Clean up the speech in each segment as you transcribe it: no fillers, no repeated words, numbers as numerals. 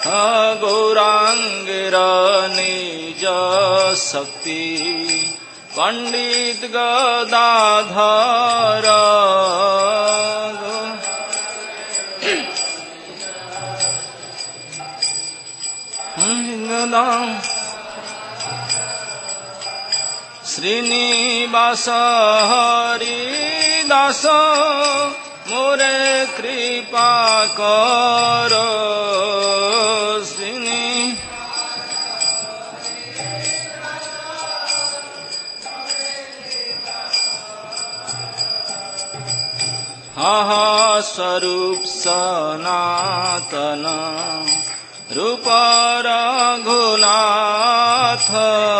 गौरांगेर निज शक्ति पंडित गदाधर श्रीनिवास हरिदास मोरे कृपा कर स्वरूप सनातन रूप रघुनाथ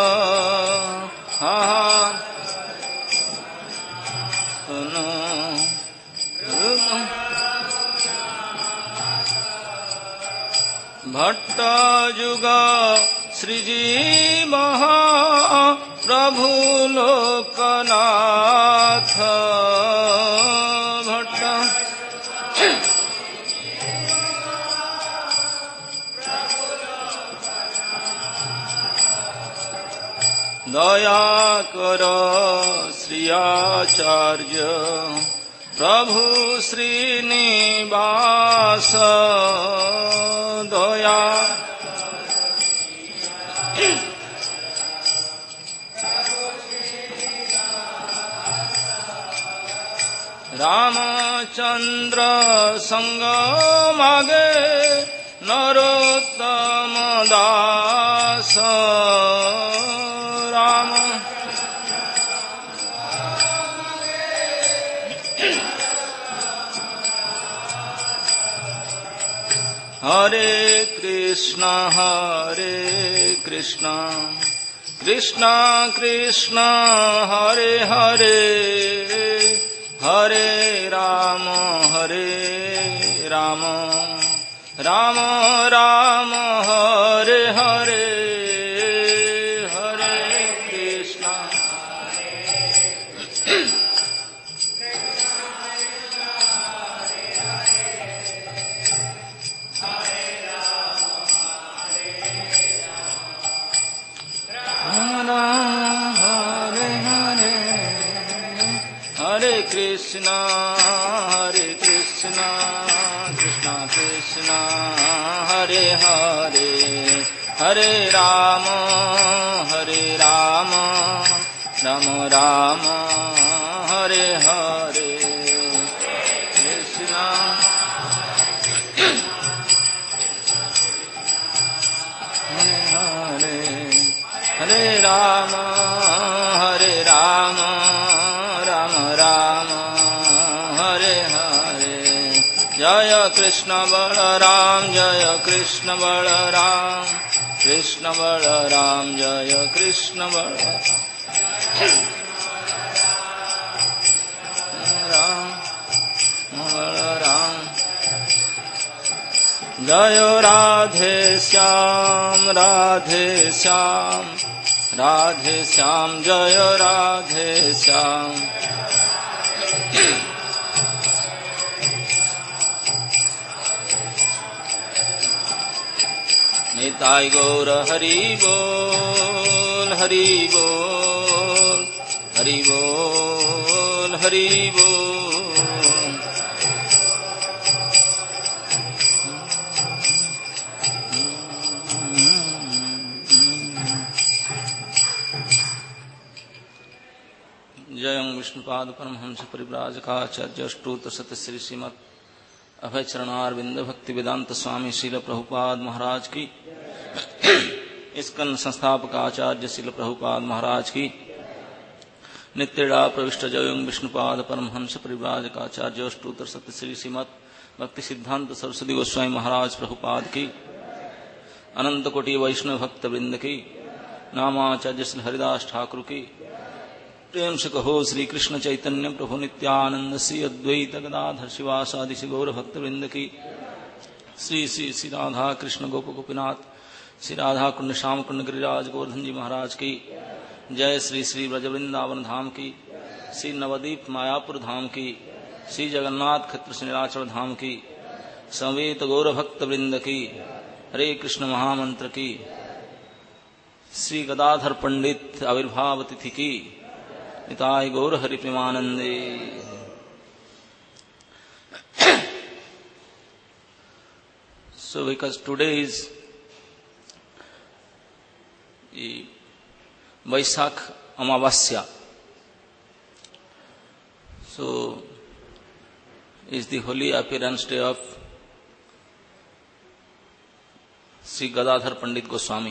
भट्ट जुग श्रीजीव प्रभु लोकनाथ भट्ट दया कर श्री आचार्य प्रभु श्रीनिवास दया रामचंद्र संग मागे नरोत्तम दास राम हरे कृष्ण कृष्ण कृष्ण हरे हरे हरे राम राम राम हरे हरे हरे कृष्ण हरे कृष्ण कृष्ण कृष्ण हरे हरे हरे राम राम राम हरे हरे कृष्ण हरे हरे राम राम राम हरे हरे जय कृष्ण बलराम जय कृष्ण बलराम कृष्ण बलराम जय कृष्ण बलराम जय राधे श्याम जय राधे श्याम निताय गौर हरि बोल हरि बोल हरि बोल हरि बोल जय विष्णुपाद परमहंस परिव्राजकाचार्य अष्टोत्तर सत श्री श्रीमद अभय चरणारविंद भक्ति वेदांत स्वामी श्रील प्रभुपाद महाराज की इस्कन संस्थापक आचार्य श्रील प्रभुपाद महाराज की नित्यड़ा प्रविष्ट जय विष्णुपाद परमहंस परिव्राजकाचार्य अष्टोत्तर सत श्री श्रीमद भक्ति सिद्धांत सरस्वती गोस्वामी महाराज प्रभुपाद की अनंत कोटि वैष्णव भक्त वृंद की नामाचार्य श्री हरिदास ठाकुर की प्रेम से कहो श्री कृष्ण चैतन्य प्रभु नित्यानंद श्री अद्वैत गदाधर शिवासादि श्री गौर भक्त वृंद की श्री श्री श्री राधा कृष्ण गोप गोपीनाथ श्री राधा कुंड श्याम कुंड गिरिराज गोवर्धन जी महाराज की जय श्री श्री ब्रज वृंदावन धाम की श्री नवदीप मायापुर धाम की श्री जगन्नाथ क्षेत्र नीलाचल धाम की समेत गौर भक्त वृंद की हरे कृष्ण महामंत्र की, श्री गदाधर पंडित आविर्भाव तिथि की, निताय गौर हरि प्रेमानंदे। So because today is Vaisakh Amavasya, so is the holy appearance day of Sri Gadadhar Pandit Goswami.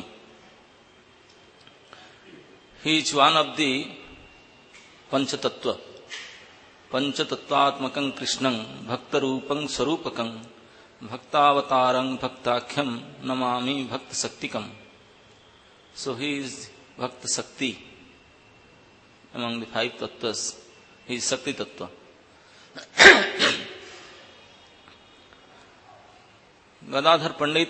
He is one of the Panchatattva, Panchatattvatmakam Krishnam, Bhaktarupam Sarupakam, Bhaktaavatarang Bhaktakhyam Namami Bhakta Saktikam. So he is Bhakta Sakti among the five tattvas. He is Sakti Tattva. Gadadhar Pandit,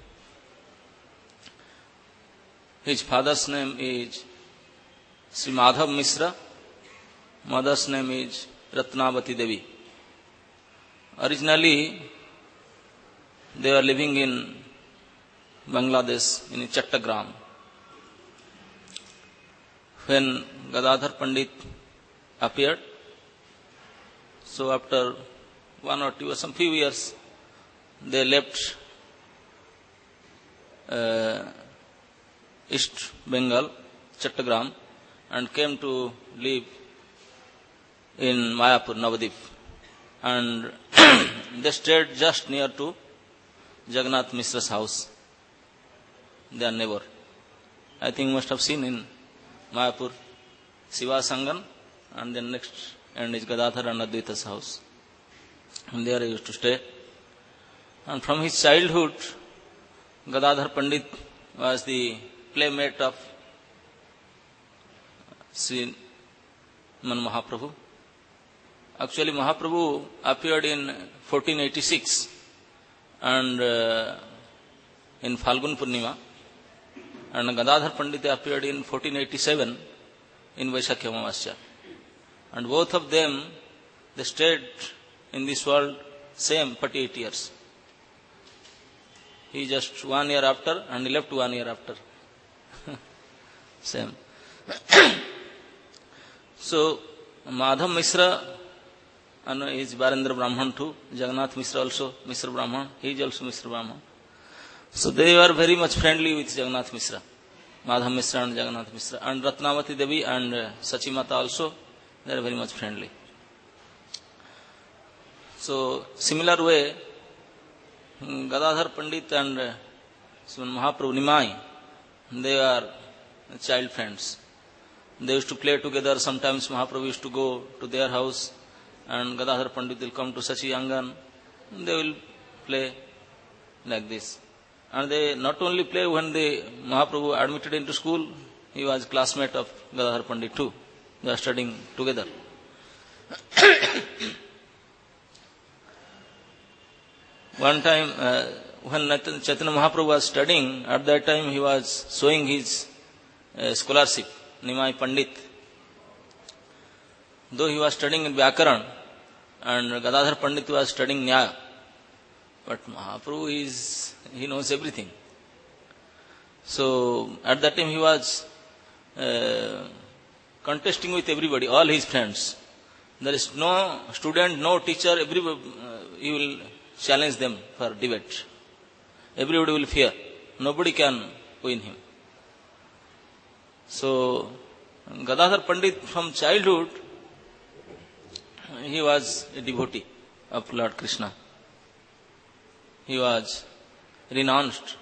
his father's name is Sri Madhav Misra, mother's name is Ratnavati Devi. Originally, they were living in Bangladesh, in Chattagram. When Gadadhar Pandit appeared, so after 1 or 2 or some few years, they left East Bengal, Chattagram, and came to live in Mayapur, Navadip. And they stayed just near to Jagannath Mishra's house, their neighbor. I think you must have seen in Mayapur, Siva Sangan, and then next end is Gadadhar and Advaita's house. And there he used to stay. And from his childhood, Gadadhar Pandit was the playmate of Sri Man Mahaprabhu. Actually, Mahaprabhu appeared in 1486 and in Falgun Purnima, and Gadadhar Pandit appeared in 1487 in Vaisakh Amavasya. And both of them, they stayed in this world same 48 years. He just 1 year after and he left 1 year after. Same. So, Madhav Misra and is Barendra Brahman too. Jagannath Misra also Misra Brahman. He is also Misra Brahman. So they were very much friendly with Jagannath Misra. Madhav Misra and Jagannath Misra. And Ratnavati Devi and Sachimata also, they are very much friendly. So, similar way, Gadadhar Pandit and Mahaprabhu Nimai, they are child friends. They used to play together. Sometimes Mahaprabhu used to go to their house and Gadadhar Pandit will come to Sachi Angan. They will play like this. And they not only play, when the Mahaprabhu admitted into school, he was classmate of Gadadhar Pandit too. They are studying together. One time, when Chaitanya Mahaprabhu was studying, at that time he was showing his scholarship, Nimai Pandit. Though he was studying in Vyakaran, and Gadadhar Pandit was studying Nyaya, but Mahaprabhu he knows everything. So, at that time he was contesting with everybody, all his friends. There is no student, no teacher, everybody, he will challenge them for debate. Everybody will fear. Nobody can win him. So, Gadadhar Pandit from childhood, he was a devotee of Lord Krishna. He was renounced,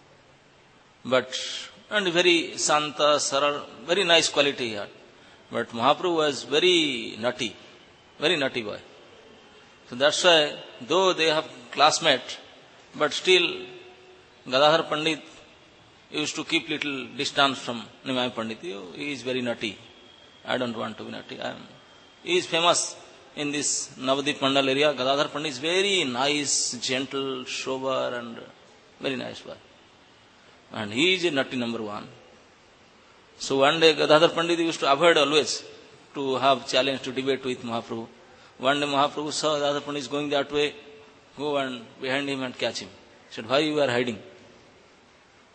and very Santa, Sarar, very nice quality he had. But Mahaprabhu was very naughty boy. So that's why, though they have classmates, but still Gadadhar Pandit used to keep little distance from Nimai Pandit. He is very naughty. I don't want to be naughty. He is famous in this Navadip Mandal area. Gadadhar Pandit is very nice, gentle, sober and very nice boy. And he is a naughty number one. So one day Gadadhar Pandit used to avoid always to have challenge to debate with Mahaprabhu. One day Mahaprabhu saw Gadadhar Pandit is going that way, go and behind him and catch him. He said, why you are hiding?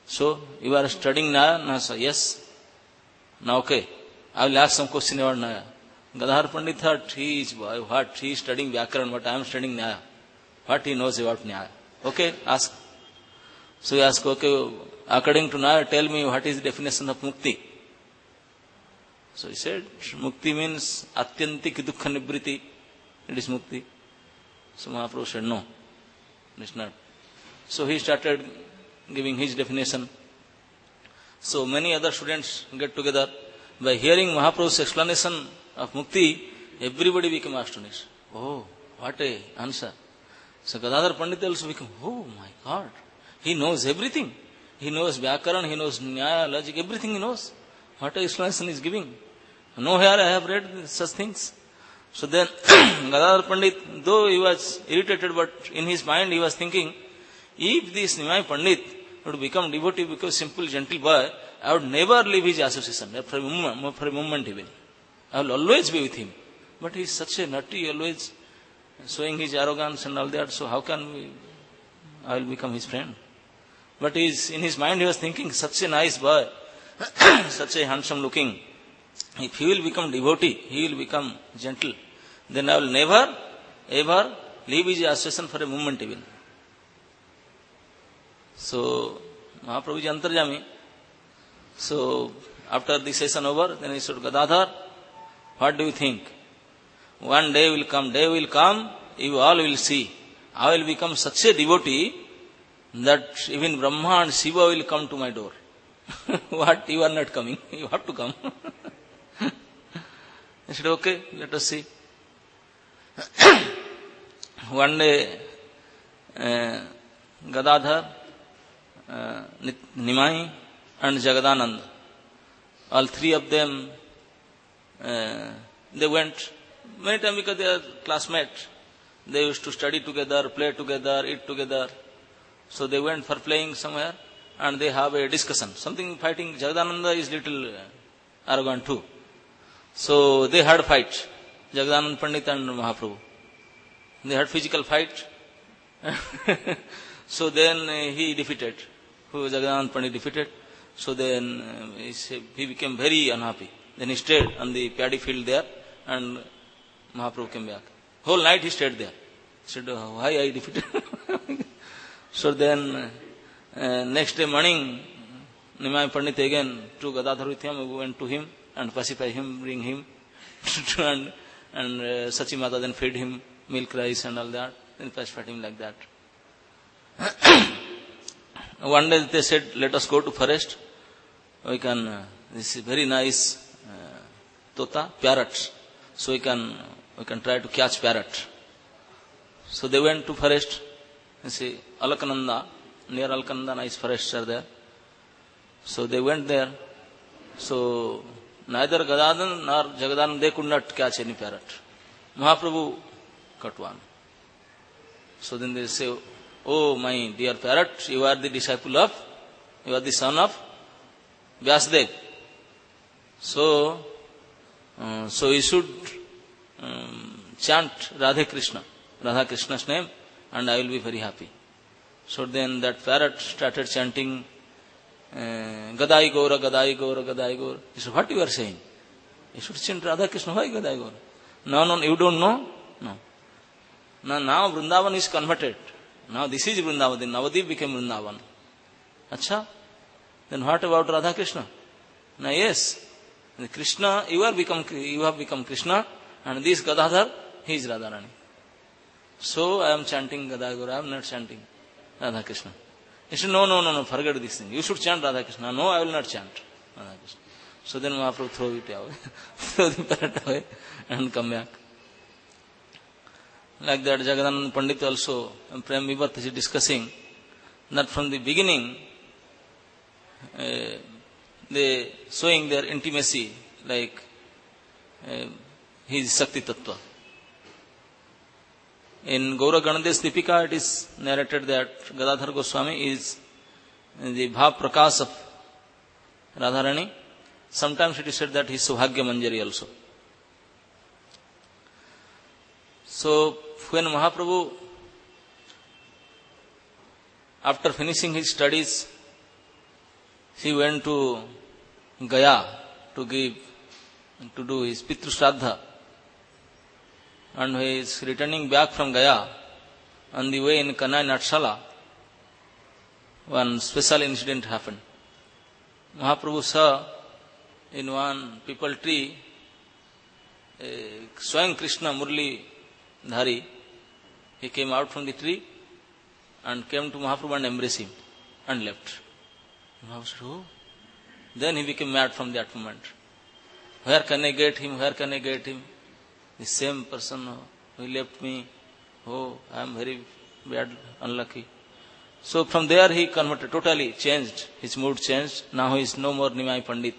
So, you are studying Nyaya? No, sir. Yes. Now, okay. I will ask some question about Nyaya. Gadadhar Pandit thought he is studying Vyakaran, but I am studying Nyaya. What he knows about Nyaya? Okay, ask. So he asked, okay, according to Nyaya, tell me what is the definition of Mukti? So he said, Mukti means Atyantik Dukkha Nibriti. It is Mukti. So Mahaprabhu said, no, it is not. So he started giving his definition. So many other students get together. By hearing Mahaprabhu's explanation of Mukti, everybody became astonished. Oh, what a answer. So Gadadhar Pandit also became, oh my God, he knows everything. He knows Vyakaran, he knows Nyaya, logic, everything he knows. What a explanation he is giving. Nowhere I have read such things. So then Gadadhar Pandit, though he was irritated, but in his mind he was thinking, if this Nimai Pandit would become devotee because simple, gentle boy, I would never leave his association, for a moment even. I will always be with him. But he is such a nutty, always showing his arrogance and all that, so how can I will become his friend? But in his mind he was thinking, such a nice boy, such a handsome looking, if he will become devotee, he will become gentle, then I will never, ever leave his association for a moment even. So, Mahaprabhu ji Antarjami. So, after the session over, then he said, Gadadhar, what do you think? One day will come, you all will see. I will become such a devotee that even Brahma and Shiva will come to my door. What? You are not coming. You have to come. I said, okay, let us see. One day, Gadadhar, Nimai and Jagadanand, all three of them, they went many times because they are classmates. They used to study together, play together, eat together. So they went for playing somewhere and they have a discussion. Something fighting. Jagadananda is little arrogant too. So they had fight. Jagadanand Pandit and Mahaprabhu. They had physical fight. So then he defeated. Jagadanand Pandit defeated. So then he became very unhappy. Then he stayed on the paddy field there and Mahaprabhu came back. Whole night he stayed there. He said, why I defeated? So then next day morning, Nimai Pandit again to Gadadhar with him, we went to him and pacify him, bring him and Sachi Mata then fed him milk, rice and all that. Then pacified him like that. One day they said, let us go to forest. We can, this is very nice tota, parrots. So we can try to catch parrot. So they went to forest. You see, Alakananda, near Alakananda, nice forests are there. So they went there. So neither Gadadhan nor Jagadanand, they could not catch any parrot. Mahaprabhu caught one. So then they say, oh my dear parrot, you are the disciple of, you are the son of Vyasadeva. So you should chant Radha Krishna's name, and I will be very happy. So then that parrot started chanting Gadai Gora, Gadai Gora, Gadai Gora. He said, what you are saying? You should chant Radha Krishna, why Gadai Gora? No, you don't know? No. Now Vrindavan is converted. Now this is Vrindavan. Then Navadip became Vrindavan. Acha? Then what about Radha Krishna? Now yes, Krishna, you have become Krishna, and this Gadadhar, he is Radharani. So I am chanting Gadagura, I am not chanting Radha Krishna. He said, no, forget this thing. You should chant Radha Krishna. No, I will not chant Radha Krishna. So then Mahaprabhu throw it away, throw the parrot away and come back. Like that, Jagadanand Pandit also, and Prem Vibhat is discussing that from the beginning, they showing their intimacy like his Shakti Tattva. In Gaura Ganadesh Dipika, it is narrated that Gadadhar Goswami is the Bhav Prakash of Radharani. Sometimes it is said that he is Subhagya Manjari also. So, when Mahaprabhu, after finishing his studies, he went to Gaya to do his Pitru Shraddha. And when he is returning back from Gaya, on the way in Kanai Natshala, one special incident happened. Mahaprabhu saw in one people tree Swayam Krishna Murli Dhari. He came out from the tree and came to Mahaprabhu and embraced him and left. Mahaprabhu said, oh. Then he became mad from that moment. Where can I get him? Where can I get him? The same person who left me. Oh, I am very bad, unlucky. So from there he converted, totally changed. His mood changed. Now he is no more Nimai Pandit.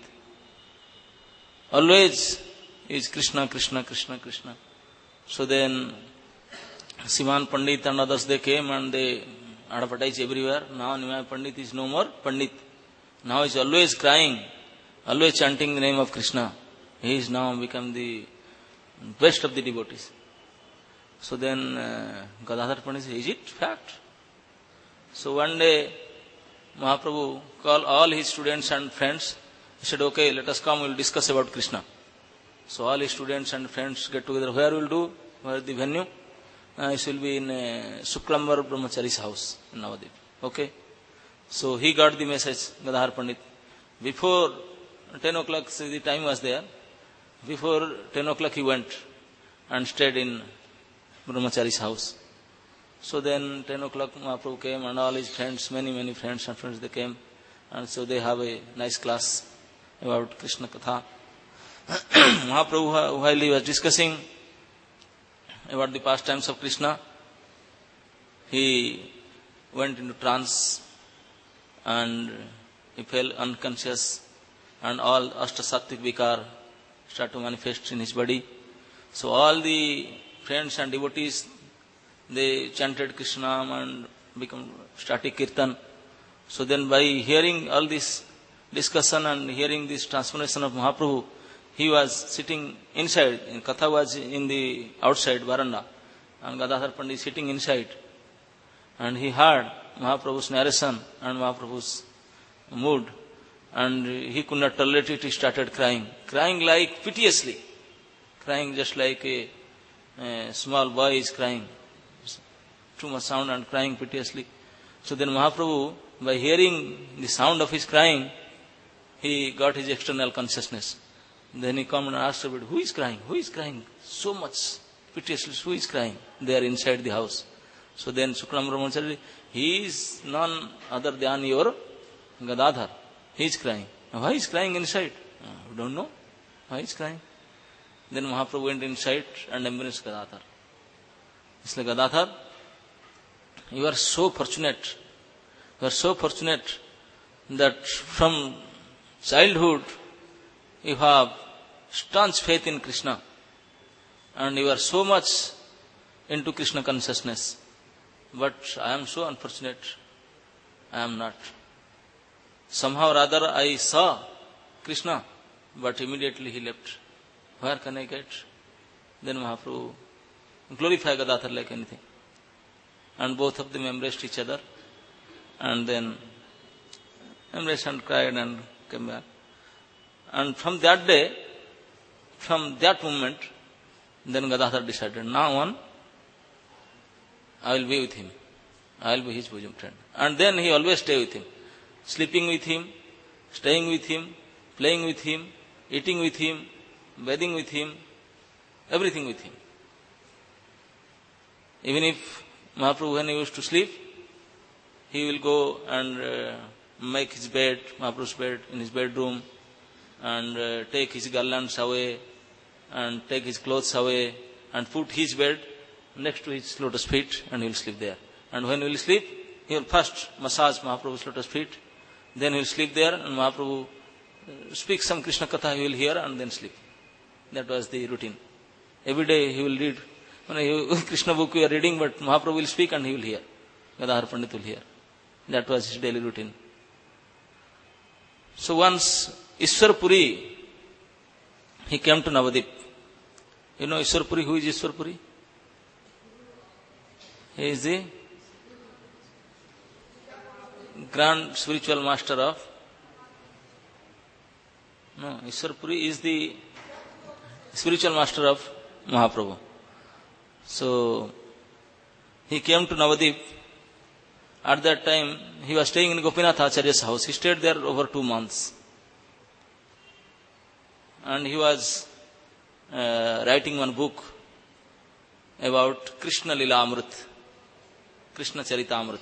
Always is Krishna, Krishna, Krishna, Krishna. So then Siman Pandit and others, they came and they advertised everywhere. Now Nimai Pandit is no more Pandit. Now he is always crying, always chanting the name of Krishna. He is now become the best of the devotees. So then Gadadhar Pandit said, is it fact? So one day Mahaprabhu called all his students and friends. He said, okay, let us come, we will discuss about Krishna. So all his students and friends get together. Where we will do? Where is the venue? It will be in Shuklambar Brahmachari's house in Navadip. Okay. So he got the message, Gadadhar Pandit. Before 10 o'clock, the time was there. Before 10 o'clock he went and stayed in Brahmachari's house. So then 10 o'clock Mahaprabhu came and all his friends, many friends and friends, they came. And so they have a nice class about Krishna Katha. Mahaprabhu, while he was discussing about the pastimes of Krishna, he went into trance and he fell unconscious and all Ashtasattvic Vikar started to manifest in his body. So all the friends and devotees, they chanted Krishna and become static kirtan. So then by hearing all this discussion and hearing this transformation of Mahaprabhu, he was sitting inside, and Katha was in the outside veranda, and Gadadhar Pandit sitting inside. And he heard Mahaprabhu's narration and Mahaprabhu's mood, and he could not tolerate it. He started crying like piteously, crying just like a small boy is crying. Too much sound and crying piteously. So then Mahaprabhu, by hearing the sound of his crying, he got his external consciousness. Then he came and asked a bit, who is crying? Who is crying so much piteously? Who is crying? They are inside the house. So then Shuklam Brahman said, he is none other than your Gadadhar. He is crying. Why is crying inside? You don't know? Why is crying? Then Mahaprabhu went inside and embraced Gadadhar. It's like, Gadadhar, you are so fortunate. You are so fortunate that from childhood you have staunch faith in Krishna and you are so much into Krishna consciousness. But I am so unfortunate. I am not. Somehow or other I saw Krishna, but immediately he left. Where can I get? Then Mahaprabhu glorified Gadadhar like anything. And both of them embraced each other and then embraced and cried and came back. And from that day, from that moment, then Gadadhar decided, now on, I will be with him. I will be his bosom friend. And then he always stay with him. Sleeping with him, staying with him, playing with him, eating with him, bathing with him, everything with him. Even if Mahaprabhu, when he used to sleep, he will go and make his bed, Mahaprabhu's bed, in his bedroom, and take his garlands away, and take his clothes away, and put his bed next to his lotus feet, and he will sleep there. And when he will sleep, he will first massage Mahaprabhu's lotus feet, then he will sleep there, and Mahaprabhu speaks some Krishna Katha, he will hear, and then sleep. That was the routine. Every day he will read. Krishna book we are reading, but Mahaprabhu will speak and he will hear. Gadadhar Pandit will hear. That was his daily routine. So once Ishwarpuri, he came to Navadip. You know Ishwarpuri? Who is Ishwarpuri? He is the grand spiritual master of No, Ishwar Puri is the spiritual master of Mahaprabhu. So, he came to Navadip. At that time, he was staying in Gopinath Acharya's house. He stayed there over 2 months. And he was writing one book about Krishna Lila Amrit, Krishna Charita Amrit.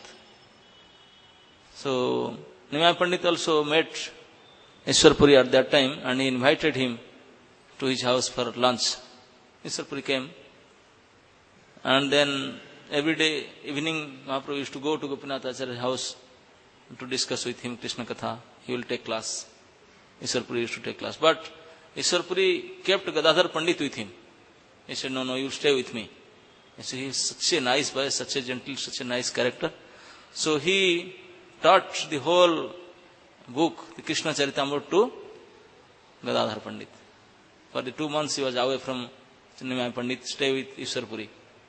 So, Nimai Pandit also met Ishwar Puri at that time and he invited him to his house for lunch. Ishwar Puri came. And then every day, evening, Mahaprabhu used to go to Gopinath Acharya's house to discuss with him Krishna Katha. He will take class. Ishwar Puri used to take class. But Ishwar Puri kept Gadadhar Pandit with him. He said, no, you stay with me. He said, he is such a nice boy, such a gentle, such a nice character. So he taught the whole book, the Krishna Charitamrita, to Gadadhar Pandit. For the 2 months he was away from Nimai Pandit, stay with Ishwar Puri.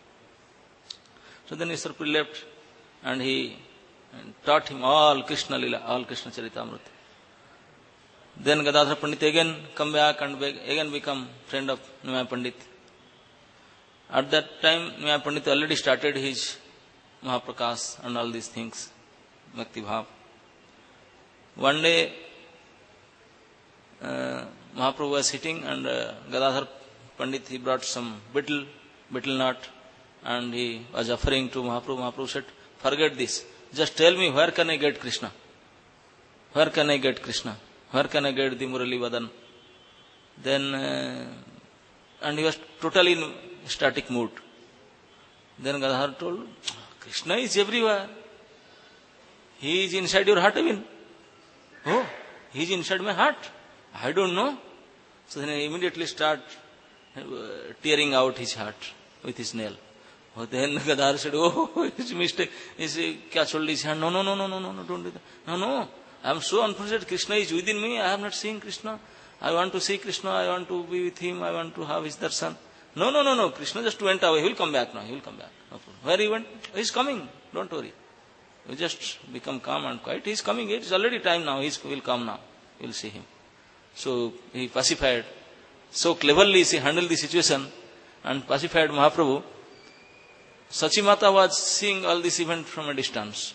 So then Ishwar Puri left and he taught him all Krishna Lila, all Krishna Charitamrita. Then Gadadhar Pandit again come back and again become friend of Nimai Pandit. At that time, Nimai Pandit already started his Mahaprakash and all these things, Bhakti Bhav. One day, Mahaprabhu was sitting and Gadadhar Pandit, he brought some betel nut and he was offering to Mahaprabhu. Mahaprabhu said, forget this. Just tell me where can I get Krishna? Where can I get Krishna? Where can I get the Murali Vadan? Then, and he was totally in static mood. Then Gadadhar told, Krishna is everywhere. He is inside your heart even. Oh, he is inside my heart. I don't know. So then he immediately start tearing out his heart with his nail. Oh, then Gadadhar said, oh, it's a mistake. He said, kya chol his hand? No, don't do that. No. I am so unfortunate. Krishna is within me. I have not seen Krishna. I want to see Krishna. I want to be with him. I want to have his darshan. No. Krishna just went away. He will come back now. He will come back. No problem. Where he went? He is coming. Don't worry. You just become calm and quiet. He is coming. It is already time now. He will come now. You will see him. So he pacified. So cleverly he handled the situation and pacified Mahaprabhu. Sachi Mata was seeing all this event from a distance.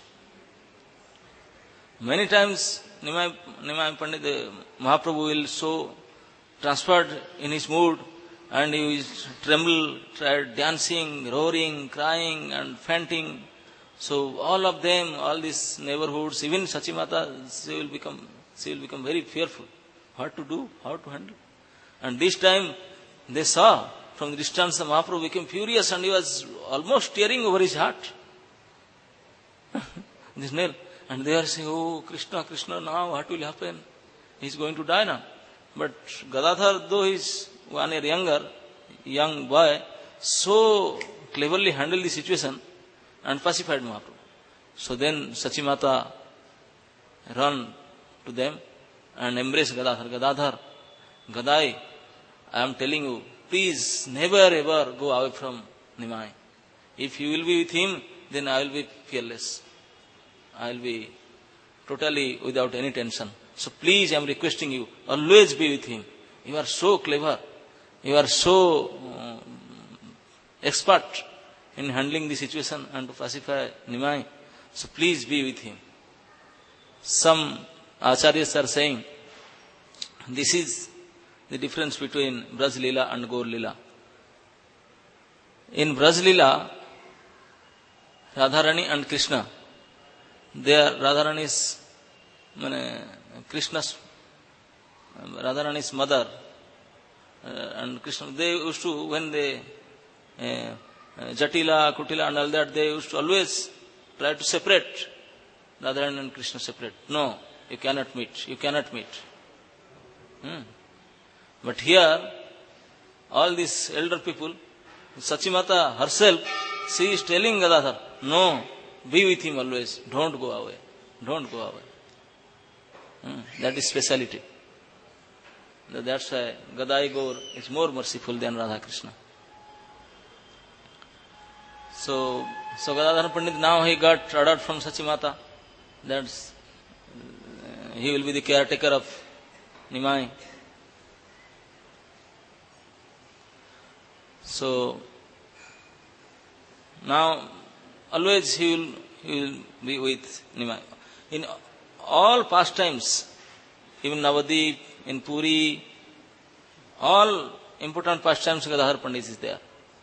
Many times Nimai Pandit, Mahaprabhu will so transferred in his mood and he will tried dancing, roaring, crying and fainting. So all of them, all these neighborhoods, even Sachi Mata, she will become very fearful. What to do, how to handle. And this time they saw from the distance the Mahaprabhu became furious and he was almost tearing over his heart. This nail. And they are saying, oh, Krishna, now what will happen? He is going to die now. But Gadadhar, though he is 1 year younger, young boy, so cleverly handled the situation and pacified Mahaprabhu. So then Sachi Mata ran to them and embraced Gadadhar. Gadadhar, Gadai, I am telling you, please never ever go away from Nimai. If you will be with him, then I will be fearless. I will be totally without any tension. So please, I am requesting you, always be with him. You are so clever. You are so expert in handling the situation and to pacify Nimai. So please be with him. Some acharyas are saying, this is the difference between Braj Leela and Gaur Leela. In Braj Leela, Radharani and Krishna, Radharani is Krishna's, Radharani's mother, and Krishna, they used to, when they, Jatila, Kutila and all that, they used to always try to separate Radharani and Krishna separate. No, you cannot meet. But here, all these elder people, Sachi Mata herself, she is telling Gadadhar, no, be with him always. Don't go away. That is speciality. That's why Gadai Gaur is more merciful than Radha Krishna. So Gadadhar Pandit, now he got ordered from Sachi Mata that he will be the caretaker of Nimai. So now always he will be with Nimai. In all pastimes, even Navadip, in Puri, all important pastimes, Gadadhar Pandit is there.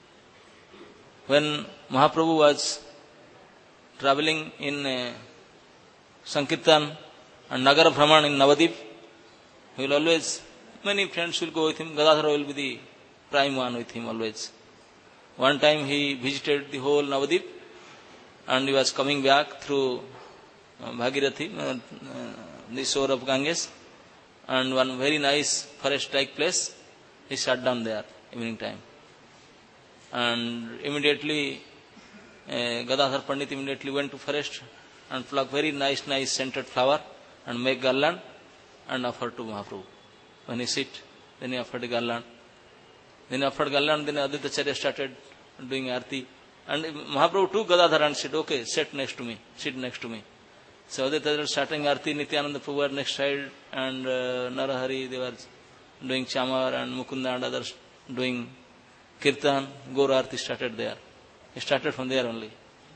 When Mahaprabhu was traveling in Sankirtan and Nagara Brahman in Navadip, he will always, many friends will go with him. Gadadhar will be the prime one with him always. One time he visited the whole Navadip and he was coming back through Bhagirathi, the shore of Ganges, and one very nice forest-like place, he sat down there evening time. And immediately, Gadadhar Pandit immediately went to forest and plucked very nice scented flower and make garland and offered to Mahaprabhu. When he sit, then he offered a garland. Then Aditya Acharya started doing arti. And Mahaprabhu took Gadadhar and said, okay, sit next to me. So Aditya Acharya starting arti, Nityananda Prabhu were next side, and Narahari, they were doing chamar, and Mukunda and others doing kirtan. Gaur arti started there. He started from there only.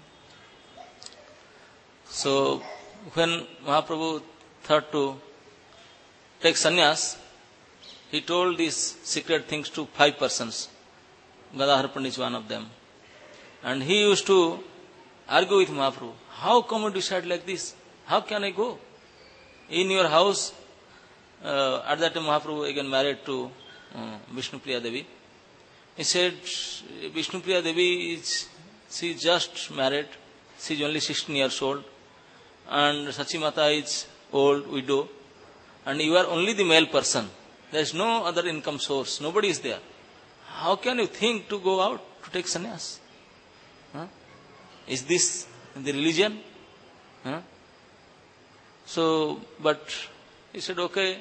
So when Mahaprabhu thought to take sannyas, he told these secret things to 5 persons. Gadadhar Pandit is one of them. And he used to argue with Mahaprabhu. How come you decide like this? How can I go? In your house, at that time Mahaprabhu again married to Vishnupriya Devi. He said, Vishnupriya Devi she is just married. She is only 16 years old. And Sachimata is old, widow. And you are only the male person. There is no other income source. Nobody is there. How can you think to go out to take sannyas? Is this the religion? So, but he said, okay,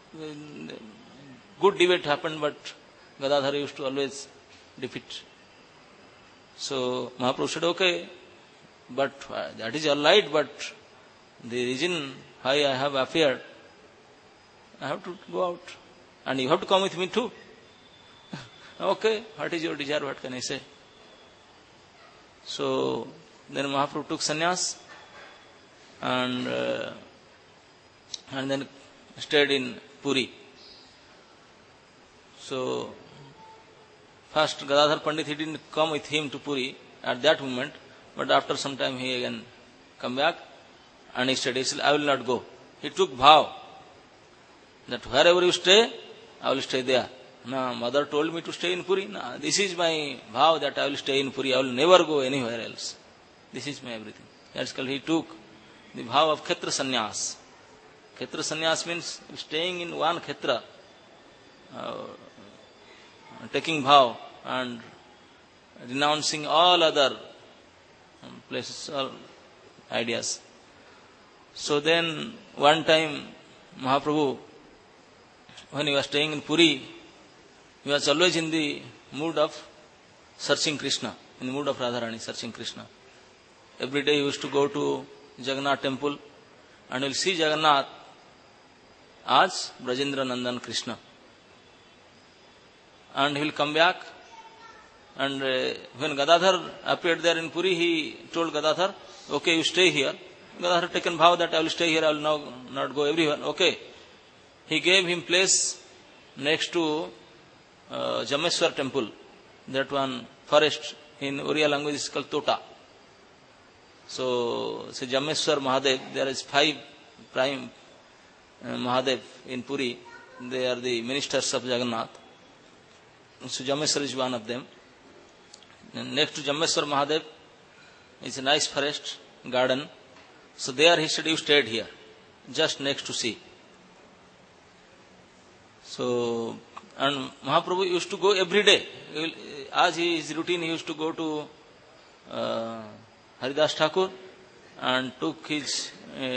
good debate happened, but Gadadhar used to always defeat. So Mahaprabhu said, okay, but that is all right, but the reason why I have appeared, I have to go out. And you have to come with me too. Okay, what is your desire? What can I say? So then Mahaprabhu took sannyas and then stayed in Puri. So first Gadadhar Pandit, he didn't come with him to Puri at that moment, but after some time he again come back and he said, I will not go. He took vow that wherever you stay, I will stay there. No, mother told me to stay in Puri. No, this is my vow that I will stay in Puri. I will never go anywhere else. This is my everything. That's called he took the vow of Khetra Sannyas. Khetra Sannyas means staying in one Khetra, taking vow and renouncing all other places, all ideas. So then one time Mahaprabhu, when he was staying in Puri, he was always in the mood of searching Krishna, in the mood of Radharani, searching Krishna. Every day he used to go to Jagannath temple and he will see Jagannath as Brajendra Nandan Krishna. And he will come back, and when Gadadhar appeared there in Puri, he told Gadadhar, okay, you stay here. Gadadhar taken vow that I will stay here, I will now not go everywhere. Okay. He gave him place next to Jameswar temple. That one forest in Oriya language is called Tota. So, Jameswar Mahadev, there is 5 prime Mahadev in Puri. They are the ministers of Jagannath. So, Jameswar is one of them. And next to Jameswar Mahadev is a nice forest, garden. So, there he said, you stayed here, just next to sea. So, and Mahaprabhu used to go every day. As his routine, he used to go to Haridas Thakur and took his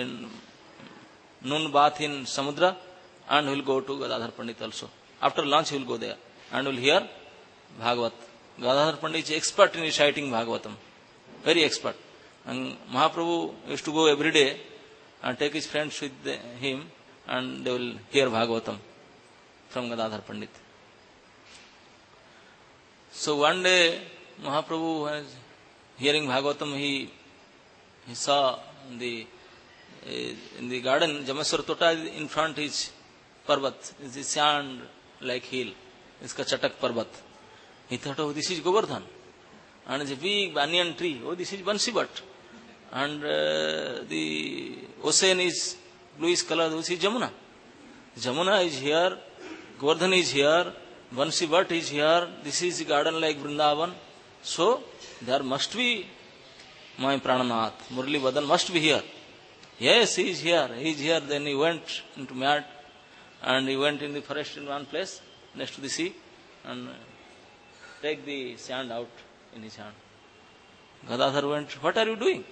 noon bath in Samudra, and he will go to Gadadhar Pandit also. After lunch, he will go there and will hear Bhagavat. Gadadhar Pandit is expert in reciting Bhagavatam, very expert. And Mahaprabhu used to go every day and take his friends with him, and they will hear Bhagavatam from Gadadhar Pandit. So one day, Mahaprabhu was hearing Bhagavatam, he saw in the garden, Jamaswar Tota, in front is Parvat, is the sand like hill, iska Chatak Parvat. He thought, oh, this is Govardhan. And it's a big banyan tree, oh, this is Bansibat. And the ocean is bluish color, this is Jamuna. Jamuna is here, Govardhan is here, Bansibat is here, this is the garden like Vrindavan. So, there must be my Prananath, Murli Vadan must be here. Yes, he is here. Then he went into mat and he went in the forest in one place next to the sea and take the sand out in his hand. Gadadhar went, what are you doing?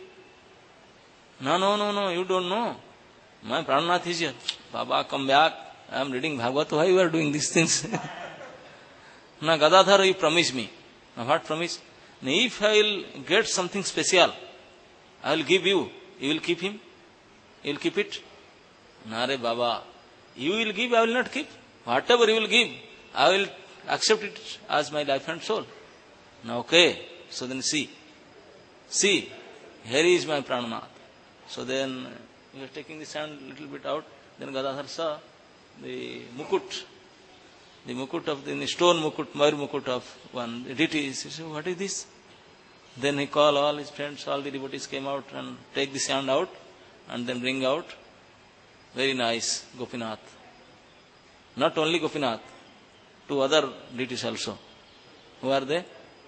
No, you don't know. My Prananath is here. Baba, come back. I am reading Bhagavad. Why you are doing these things? Now, Gadadhar, you promise me. Now, what promise? Now, if I will get something special, I will give you. You will keep him? You will keep it? Nare Baba, you will give, I will not keep. Whatever you will give, I will accept it as my life and soul. Now, okay. So then see, here is my Prananath. So then he was taking the sand a little bit out. Then Gadadhar saw the mukut of the stone mukut, Mayur mukut of one deity. He said, what is this? Then he called all his friends, all the devotees came out and take the sand out and then bring out very nice Gopinath. Not only Gopinath, two other deities also. Who are they?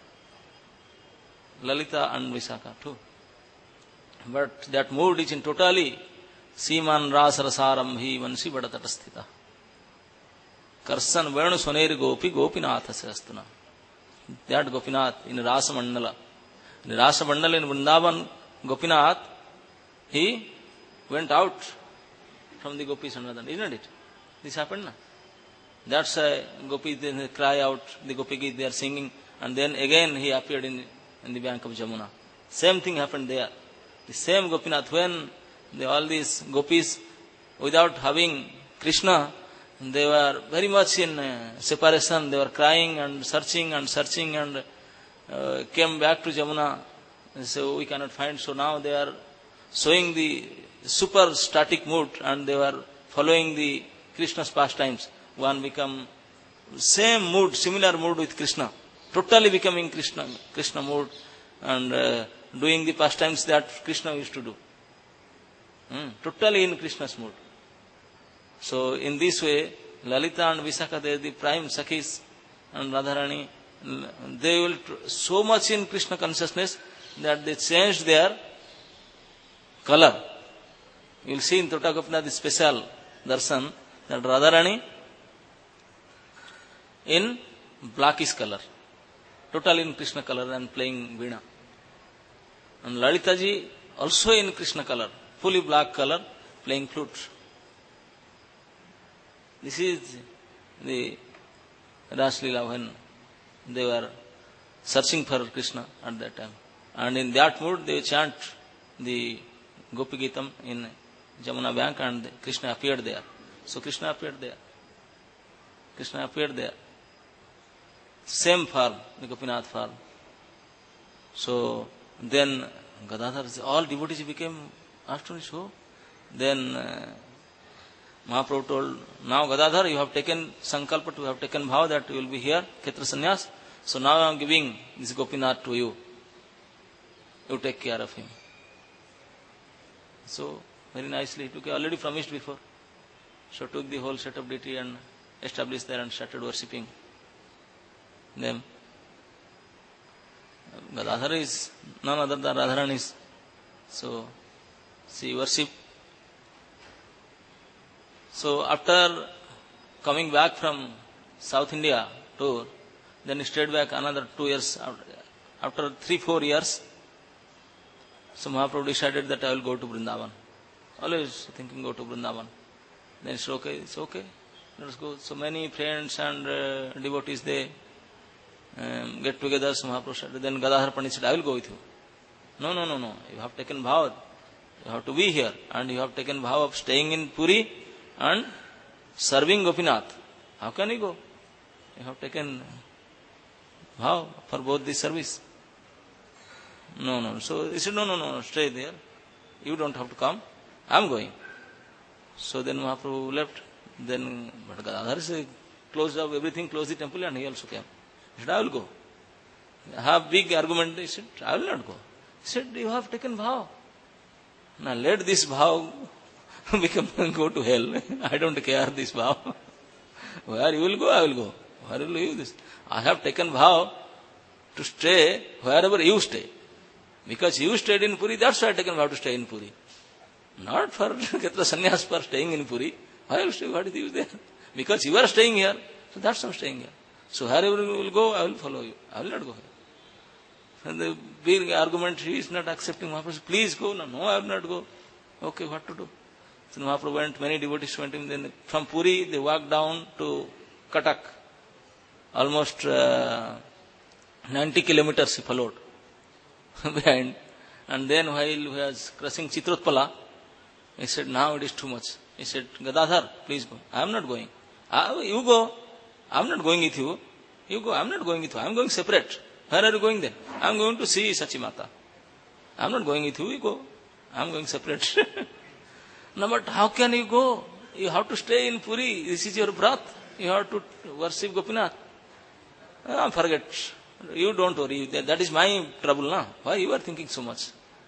Lalita and Visakha too. But that mood is in totally Seeman Rasarasaram Hi Vansi Badatatastita. Karsan Venu Soner Gopi Gopinath Sastuna. That Gopinath in Rasa Mandala. In Rasa Mandala in Vrindavan, Gopinath, he went out from the Gopis and Radhan. Isn't it? This happened, na? That's why Gopis they cry out, the Gopi Geet they are singing, and then again he appeared in the bank of Jamuna. Same thing happened there. The same Gopinath, when all these Gopis, without having Krishna, they were very much in separation. They were crying and searching and came back to Jamuna. So we cannot find. So now they are showing the super static mood and they were following the Krishna's pastimes. One become same mood, similar mood with Krishna. Totally becoming Krishna mood and doing the pastimes that Krishna used to do. Totally in Krishna's mood. So in this way, Lalita and Visakha, they are the prime Sakhis, and Radharani, they will so much in Krishna consciousness that they changed their color. You will see in Tota Gopinath the special darshan that Radharani in blackish color, totally in Krishna color and playing Veena. And Lalita ji also in Krishna color, fully black color, playing flute. This is the Ras Leela when they were searching for Krishna at that time. And in that mood they chant the Gopi Geetam in Jamuna bank and Krishna appeared there. So Krishna appeared there. Same form, the Gopinath form. So then Gadadhar, all devotees became astonished. So then Mahaprabhu told, now Gadadhar, you have taken sankalpa, you have taken bhav that you will be here, Kshetra Sannyas. So now I am giving this Gopinath to you. You take care of him. So very nicely, he already promised before. So took the whole set of deity and established there and started worshipping them. Gadadhar is none other than Radharani. So she worshipped. So after coming back from South India tour, then he stayed back another 2 years. After 3-4 years, so Mahaprabhu decided that I will go to Vrindavan. Always thinking go to Vrindavan. Then it's okay, let's go. So many friends and devotees, they get together. So Mahaprabhu said, then Gadadhar Pandit said, I will go with you. No. You have taken vow. You have to be here. And you have taken vow of staying in Puri and serving Gopinath. How can you go? You have taken bhav for both the service. No. So he said, no, stay there. You don't have to come. I am going. So then Mahaprabhu left. Then, but Gadadhar closed up everything, closed the temple, and he also came. He said, I will go. I have big argument. He said, I will not go. He said, you have taken vow. Now let this vow go to hell. I don't care this vow. Where you will go, I will go. Where will you this? I have taken vow to stay wherever you stay. Because you stayed in Puri, that's why I taken vow to stay in Puri. Not for get the sannyas for staying in Puri. Why will stay? What is use there? Because you are staying here, so that's why I am staying here. So wherever you will go, I will follow you. I will not go here. And the big argument, he is not accepting. Mahaprabhu said, please go. No, I will not go. Okay, what to do? So Mahaprabhu went, many devotees went him. Then from Puri, they walked down to Cuttack. Almost 90 kilometers he followed behind. And then while he was crossing Chitrotpala, he said, now it is too much. He said, Gadadhar, please go. I am not going. You go. I am not going with you. You go. I am not going with you. I am going separate. Where are you going then? I am going to see Sachimata. I am not going with you. You go. I am going separate. No, but how can you go? You have to stay in Puri. This is your brat. You have to worship Gopinath. Forget. You don't worry. That is my trouble now. Why you are thinking so much?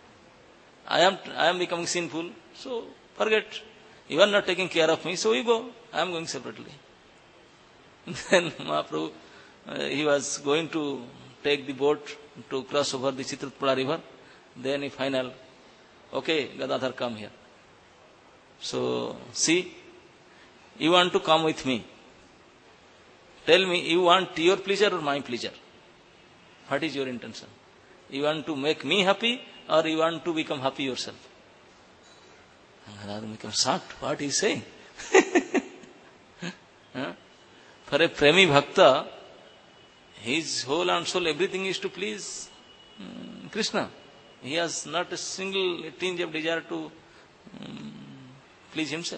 I am becoming sinful. So forget. You are not taking care of me. So you go. I am going separately. Then Mahaprabhu, he was going to take the boat to cross over the Chitrotpala river. Then he final, okay, Gadadhar, come here. So, see, you want to come with me. Tell me, you want your pleasure or my pleasure? What is your intention? You want to make me happy or you want to become happy yourself? Gadadhar becomes shocked. What he is saying? For a premi bhakta, his whole and soul, everything is to please Krishna. He has not a single tinge of desire to please himself.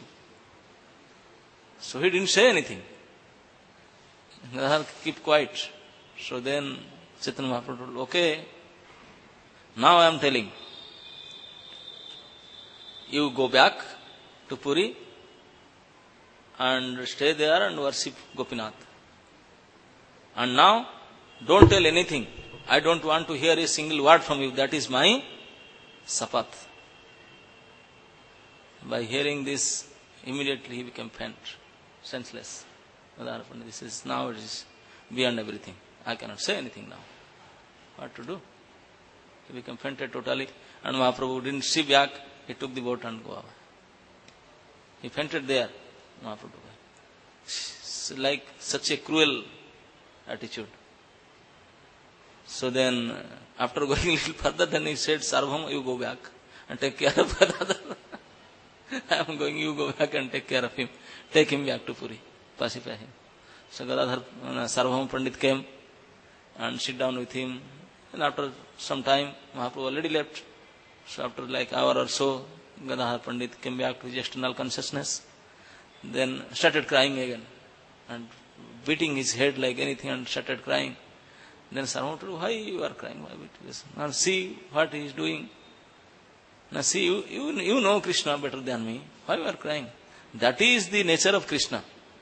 So he didn't say anything. Gadadhar keep quiet. So then Chaitanya Mahaprabhu told, okay, now I am telling. You go back to Puri and stay there and worship Gopinath. And now, don't tell anything. I don't want to hear a single word from you. That is my sapat. By hearing this, immediately he became faint, senseless. This is now it is beyond everything. I cannot say anything now. What to do? He became fainted totally. And Mahaprabhu didn't see back. He took the boat and go away. He fainted there. Mahaprabhu. It's like such a cruel attitude. So then, after going a little further, then he said, Sarvam, you go back and take care of Gadadhar. I am going, you go back and take care of him. Take him back to Puri. Pacify him. So Gadadhar, Sarvam Pandit came and sit down with him. And after some time, Mahaprabhu already left. So after like hour or so, Gadadhar Pandit came back to his external consciousness. Then started crying again and beating his head like anything and started crying. Then Sarvam told, why you are crying? Why this? Now see what he is doing. Now see, you know Krishna better than me. Why you are crying? That is the nature of Krishna.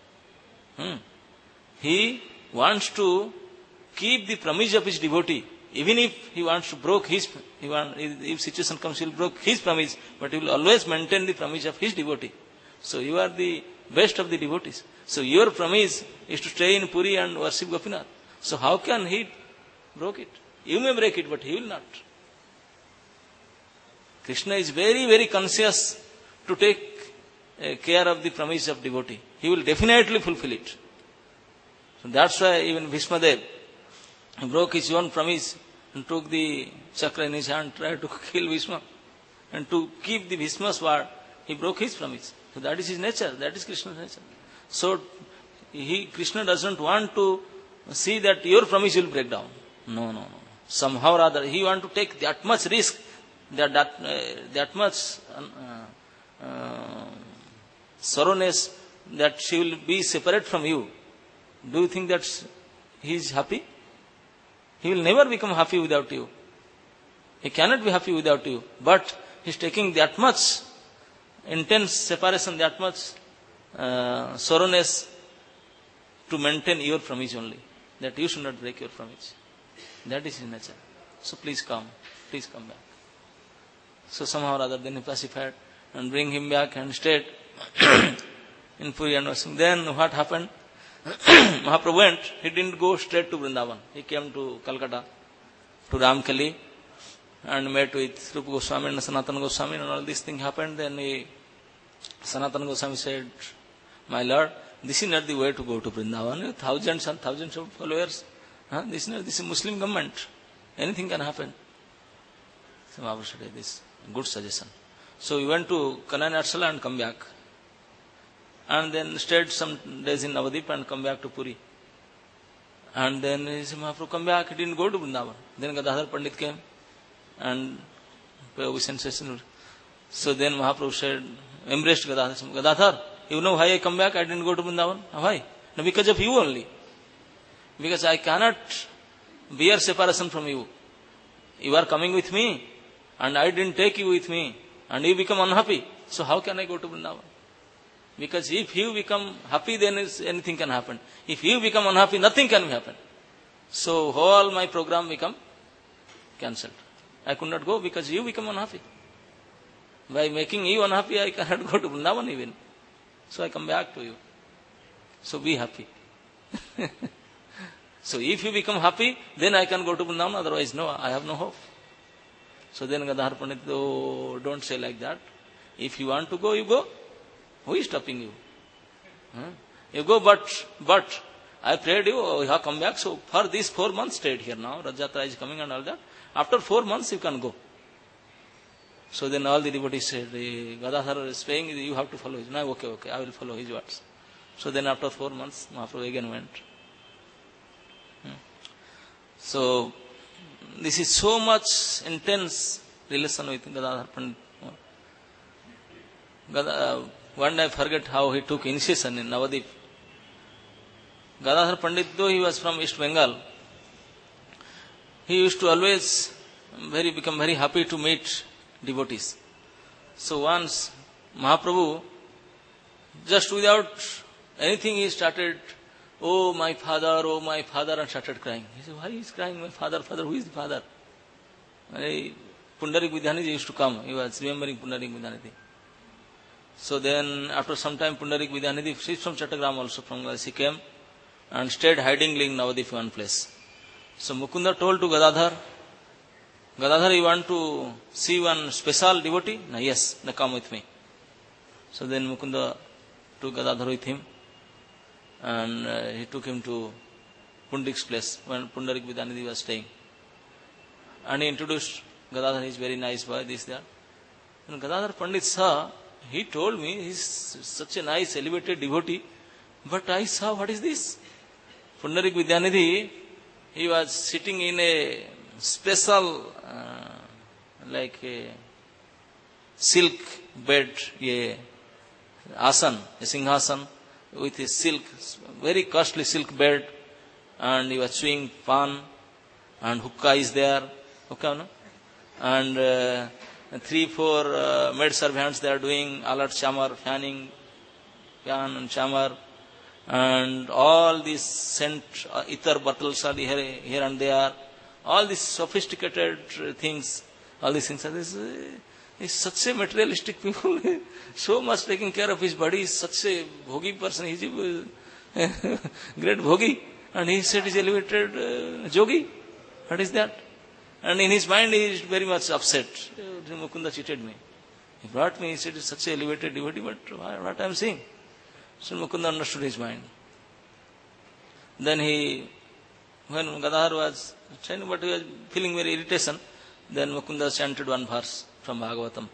He wants to keep the promise of his devotee. Even if he wants to break his, if situation comes, he will break his promise, but he will always maintain the promise of his devotee. So you are the best of the devotees. So your promise is to stay in Puri and worship Gopinath. So how can he break it? You may break it, but he will not. Krishna is very, very conscious to take care of the promise of devotee. He will definitely fulfill it. So that's why even Bhishmadev broke his own promise and took the chakra in his hand, tried to kill Bhishma. And to keep the Bhishma's word, he broke his promise. So that is his nature. That is Krishna's nature. So Krishna doesn't want to see that your promise will break down. No. Somehow or other, he want to take that much risk, that much sorrowness that she will be separate from you. Do you think that he is happy? He will never become happy without you. He cannot be happy without you. But he is taking that much intense separation, that much sorrowness to maintain your promise only. That you should not break your promise. That is his nature. So please come back. So somehow or other then he pacified and bring him back and stayed in Puri and Vasim. Then what happened? Mahaprabhu went, he didn't go straight to Vrindavan. He came to Calcutta, to Ramkali, and met with Rupa Goswami and Sanatana Goswami, and all these things happened. Then Sanatana Goswami said, my Lord, this is not the way to go to Vrindavan. Thousands and thousands of followers. This is Muslim government. Anything can happen. So Mahaprabhu said, this good suggestion. So we went to Kananatsala and come back. And then stayed some days in Navadip and come back to Puri. And then he said, Mahaprabhu, come back. He didn't go to Vrindavan. Then Gadadhar Pandit came and we sensation. So then Mahaprabhu said, embraced Gadadhar. Gadadhar, you know why I come back? I didn't go to Vrindavan. Why? No, because of you only. Because I cannot bear separation from you. You are coming with me and I didn't take you with me and you become unhappy. So how can I go to Vrindavan? Because if you become happy, then anything can happen. If you become unhappy, nothing can happen. So all my program become cancelled. I could not go because you become unhappy. By making you unhappy, I cannot go to Vrindavan even. So I come back to you. So be happy. So if you become happy, then I can go to Vrindavan. Otherwise, no, I have no hope. So then Gadadhar Pandit, oh, don't say like that. If you want to go, you go. Who is stopping you? You go, but I prayed you have come back. So for these 4 months stayed here now. Rajatra is coming and all that. After 4 months you can go. So then all the devotees said, Gadadhar is saying you have to follow his. No, okay, I will follow his words. So then after 4 months, Mahaprabhu again went. So this is so much intense relation with Gadadhar Pandit. One day I forget how he took initiation in Navadip. Gadadhar Pandit, though he was from East Bengal, he used to always become very happy to meet devotees. So once Mahaprabhu, just without anything, he started, oh my father, and started crying. He said, why is crying, my father, who is the father? Pundarik Vidyanidhi used to come. He was remembering Pundarik Vidyanidhi. So then, after some time, Pundarik Vidyanidhi, she is from Chattagram also, from where she came, and stayed hiding in Navadip one place. So Mukunda told to Gadadhar, you want to see one special devotee? No, yes, now come with me. So then Mukunda took Gadadhar with him, and he took him to Pundarik's place, when Pundarik Vidyanidhi was staying. And he introduced Gadadhar, he is very nice boy, this, that. When Gadadhar Pandit saw, he told me he is such a nice, elevated devotee, but I saw, what is this? Pundarik Vidyanidhi, he was sitting in a special, like a silk bed, a asan, a singhasan, with a silk, very costly silk bed, and he was chewing pan, and hookah is there, hookah, no? And 3-4 maid servants, they are doing alat chamar, fan and chamar, and all these scent ether bottles are here and there, all these sophisticated things, all these things. This is such a materialistic people, so much taking care of his body, is such a bhogi person, he is a great bhogi, and he said he is elevated jogi. What is that? And in his mind, he is very much upset. Mukunda cheated me. He brought me, he said, it's such an elevated devotee, but what I am seeing? So Mukunda understood his mind. Then when Gadadhar was trying, but he was feeling very irritation, then Mukunda chanted one verse from Bhagavatam.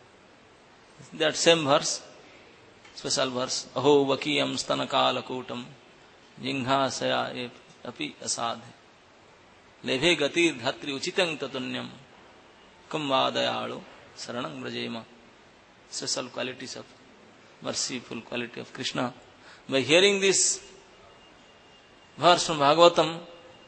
That same verse, special verse, Aho vakiyam stanakala kutam, jingha saya api asadhe. Leve gati dhatri uchitang tatunyam kumbadayalu saranam brajema. Special qualities of merciful quality of Krishna. By hearing this verse from Bhagavatam,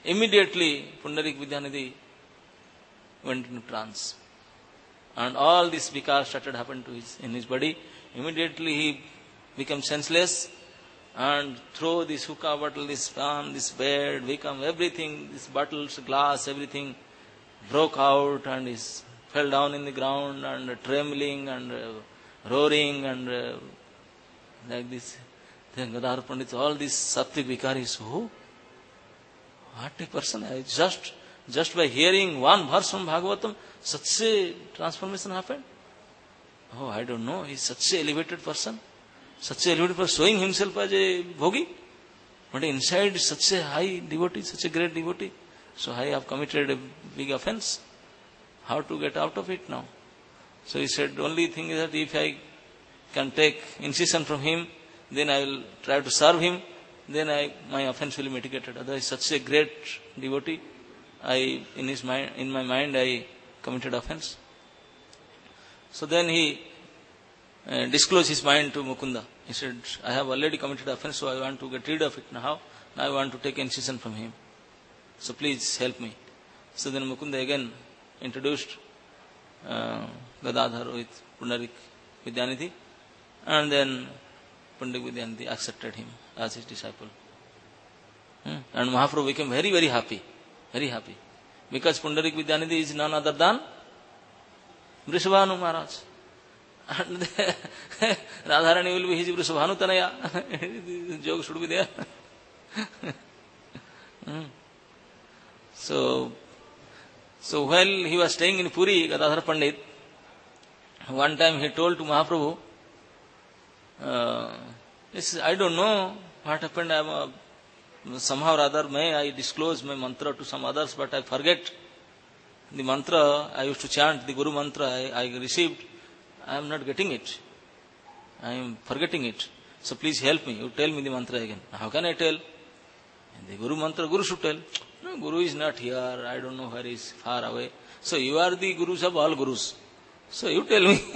Immediately, Pundarik Vidyanidhi went into trance. And all this vikar started happening in his body. Immediately he became senseless and throw this hookah bottle, this fan, this bed, become everything, these bottles, glass, everything broke out and he fell down in the ground and trembling and roaring and like this. Then Gadadhar Pandit, all these Sattvic Vikaris, who? What a person. Just by hearing one verse from Bhagavatam, such a transformation happened. Oh, I don't know. He's such an elevated person. Such an elevated person, showing himself as a bhogi. But inside such a high devotee, such a great devotee. So I have committed a big offense. How to get out of it now? So he said, only thing is that if I can take incision from him, then I will try to serve him, then my offense will be mitigated. Otherwise, such a great devotee, in my mind, I committed offense. So then he disclosed his mind to Mukunda. He said, I have already committed offense, so I want to get rid of it now. Now I want to take incision from him. So please help me. So then Mukunda again introduced Gadadhar with Pundarik Vidyanidhi, and then Pundarik Vidyanidhi accepted him as his disciple. And Mahaprabhu became very, very happy. Very happy. Because Pundarik Vidyanidhi is none other than Vrishabhanu Maharaj. And Radharani will be his Vrishabhanu Tanaya. Joke should be there. So while he was staying in Puri, Gadadhar Pandit, one time he told to Mahaprabhu, I don't know what happened. Somehow or other, I disclose my mantra to some others, but I forget the mantra I used to chant, the Guru mantra I received. I am not getting it. I am forgetting it. So please help me. You tell me the mantra again. How can I tell? The Guru mantra, Guru should tell. No, Guru is not here. I don't know where he is, far away. So you are the Gurus of all Gurus. So you tell me.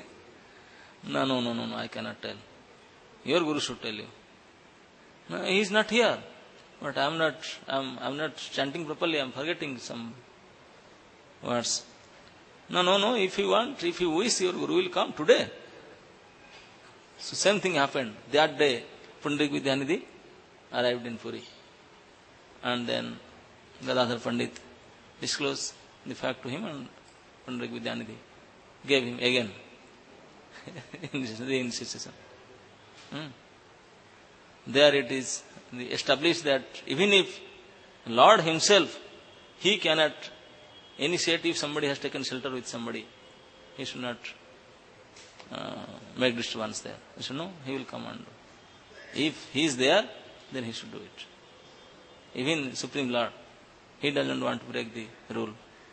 No, I cannot tell. Your Guru should tell you. No, he is not here. But I am not chanting properly. I am forgetting some words. No, if you wish, your Guru will come today. So same thing happened. That day, Pundarik Vidyanidhi arrived in Puri. And then Gadadhar Pandit disclosed the fact to him, and Pundarik Vidyanidhi gave him again the incision. There it is established that even if Lord himself, he cannot initiate if somebody has taken shelter with somebody. He should not make disturbance there. He should know, he will come and do. If he is there, then he should do it. Even Supreme Lord, he doesn't want to break the rule.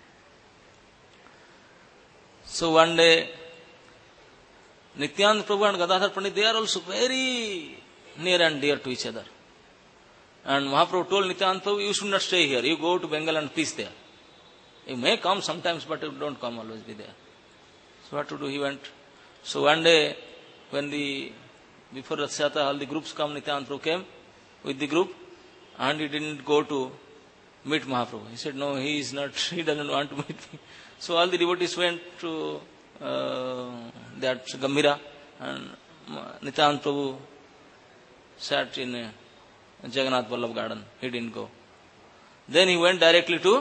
So one day, Nityananda Prabhu and Gadadhar Pandit, they are also very near and dear to each other. And Mahaprabhu told Nityananda Prabhu, you should not stay here. You go to Bengal and preach there. You may come sometimes, but you don't come, always be there. So what to do? He went. So one day, before Rath Yatra, all the groups come, Nityananda Prabhu came with the group, and he didn't go to meet Mahaprabhu. He said, no, he doesn't want to meet me. So all the devotees went to that Gambhira, and Nityananda Prabhu sat in Jagannath Vallabh garden. He didn't go. Then he went directly to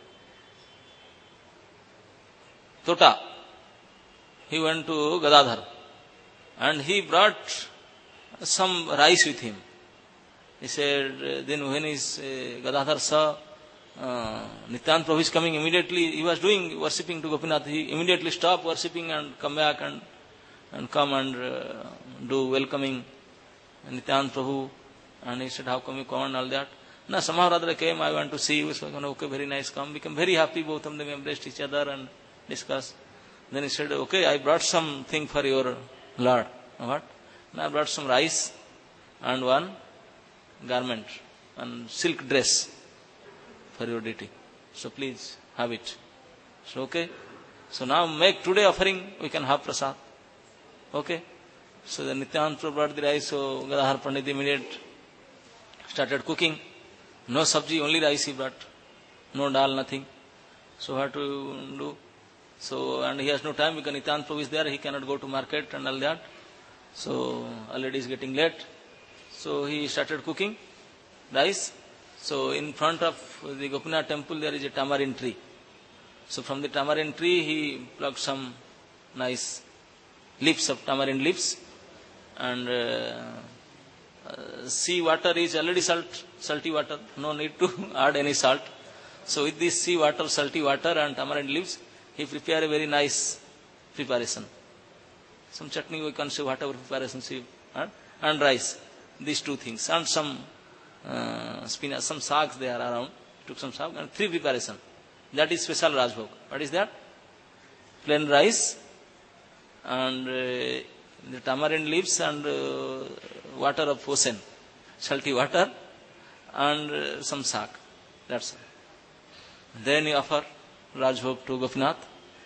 Tota. He went to Gadadhar, and he brought some rice with him. He said, then when his Gadadhar saw Nityananda Prabhu is coming, immediately he was doing worshipping to Gopinath. He immediately stopped worshipping and come back and come and do welcoming Nityananda Prabhu. And he said, how come you come and all that? No, somehow or other I came, I want to see you. So I said, okay, very nice, come. Became very happy, both of them embraced each other and discussed. Then he said, okay, I brought something for your Lord. What? I brought some rice and one garment and silk dress for your deity. So please have it. So okay. So now make today offering, we can have prasad. Okay. So the Nityananda Prabhu brought the rice, so Gadadhar Pandit immediately started cooking. No sabji, only rice he brought. No dal, nothing. So what to do? So, and he has no time because Nityananda Prabhu is there, he cannot go to market and all that. So, already is getting late. So, he started cooking rice. So, in front of the Gopinath temple, there is a tamarind tree. So, from the tamarind tree, he plucked some nice leaves of tamarind leaves. And sea water is already salty water. No need to add any salt. So, with this sea water, salty water and tamarind leaves, he prepared a very nice preparation. Some chutney we can say, whatever preparation she had, and rice. These two things. And some spinach, some sags they are around. Took some sags and 3 preparation. That is special Rajbhog. What is that? Plain rice and the tamarind leaves and water of ocean. Salty water and some sag. That's all. Then you offer Rajbhog to Gopinath.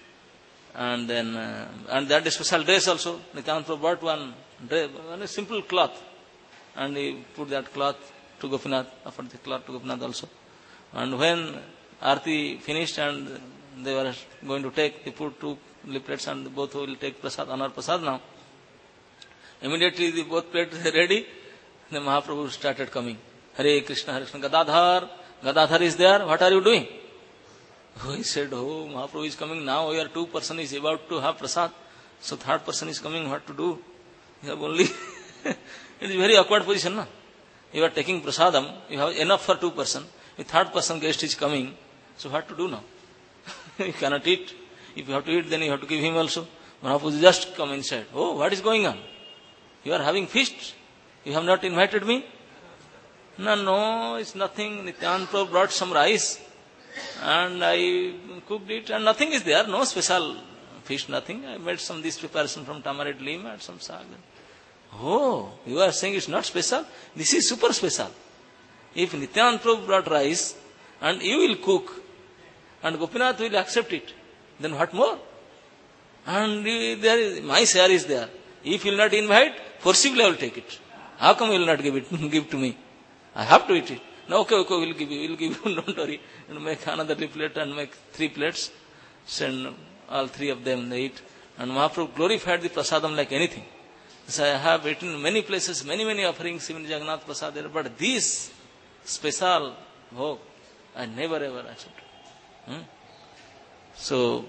And then, and that is special dress also. Nityananda Prabhu brought one dress, a simple cloth. And he put that cloth to Gopinath, offered the cloth to Gopinath also. And when Aarti finished and they were going to take, they put 2 plates and both will take prasad, honor prasad now. Immediately the both plates are ready. The Mahaprabhu started coming. Hare Krishna, Hare Krishna, Gadadhar. Gadadhar is there. What are you doing? He said, oh, Mahaprabhu is coming now. Your 2 person is about to have prasad. So 3rd person is coming. What to do? You have only... It is very awkward position, no? You are taking prasadam. You have enough for 2 person. If 3rd person guest is coming, so what to do now? You cannot eat. If you have to eat, then you have to give him also. Mahaprabhu just come inside. Oh, what is going on? You are having feast. You have not invited me? No, it's nothing. Nityananda Prabhu brought some rice. And I cooked it and nothing is there. No special fish, nothing. I made some this preparation from tamarind leaf and some sag. Oh, you are saying it's not special? This is super special. If Nityananda Prabhu brought rice and you will cook and Gopinath will accept it, then what more? And there is, my share is there. If you will not invite, forcibly I will take it. How come you will not give to me? I have to eat it. No, okay, we'll give you, don't worry. And make another plate and make 3 plates. Send all 3 of them, they eat. And Mahaprabhu glorified the prasadam like anything. So I have eaten many places, many offerings, even Jagannath Prasad there, but this special bhog, I never ever accepted. So,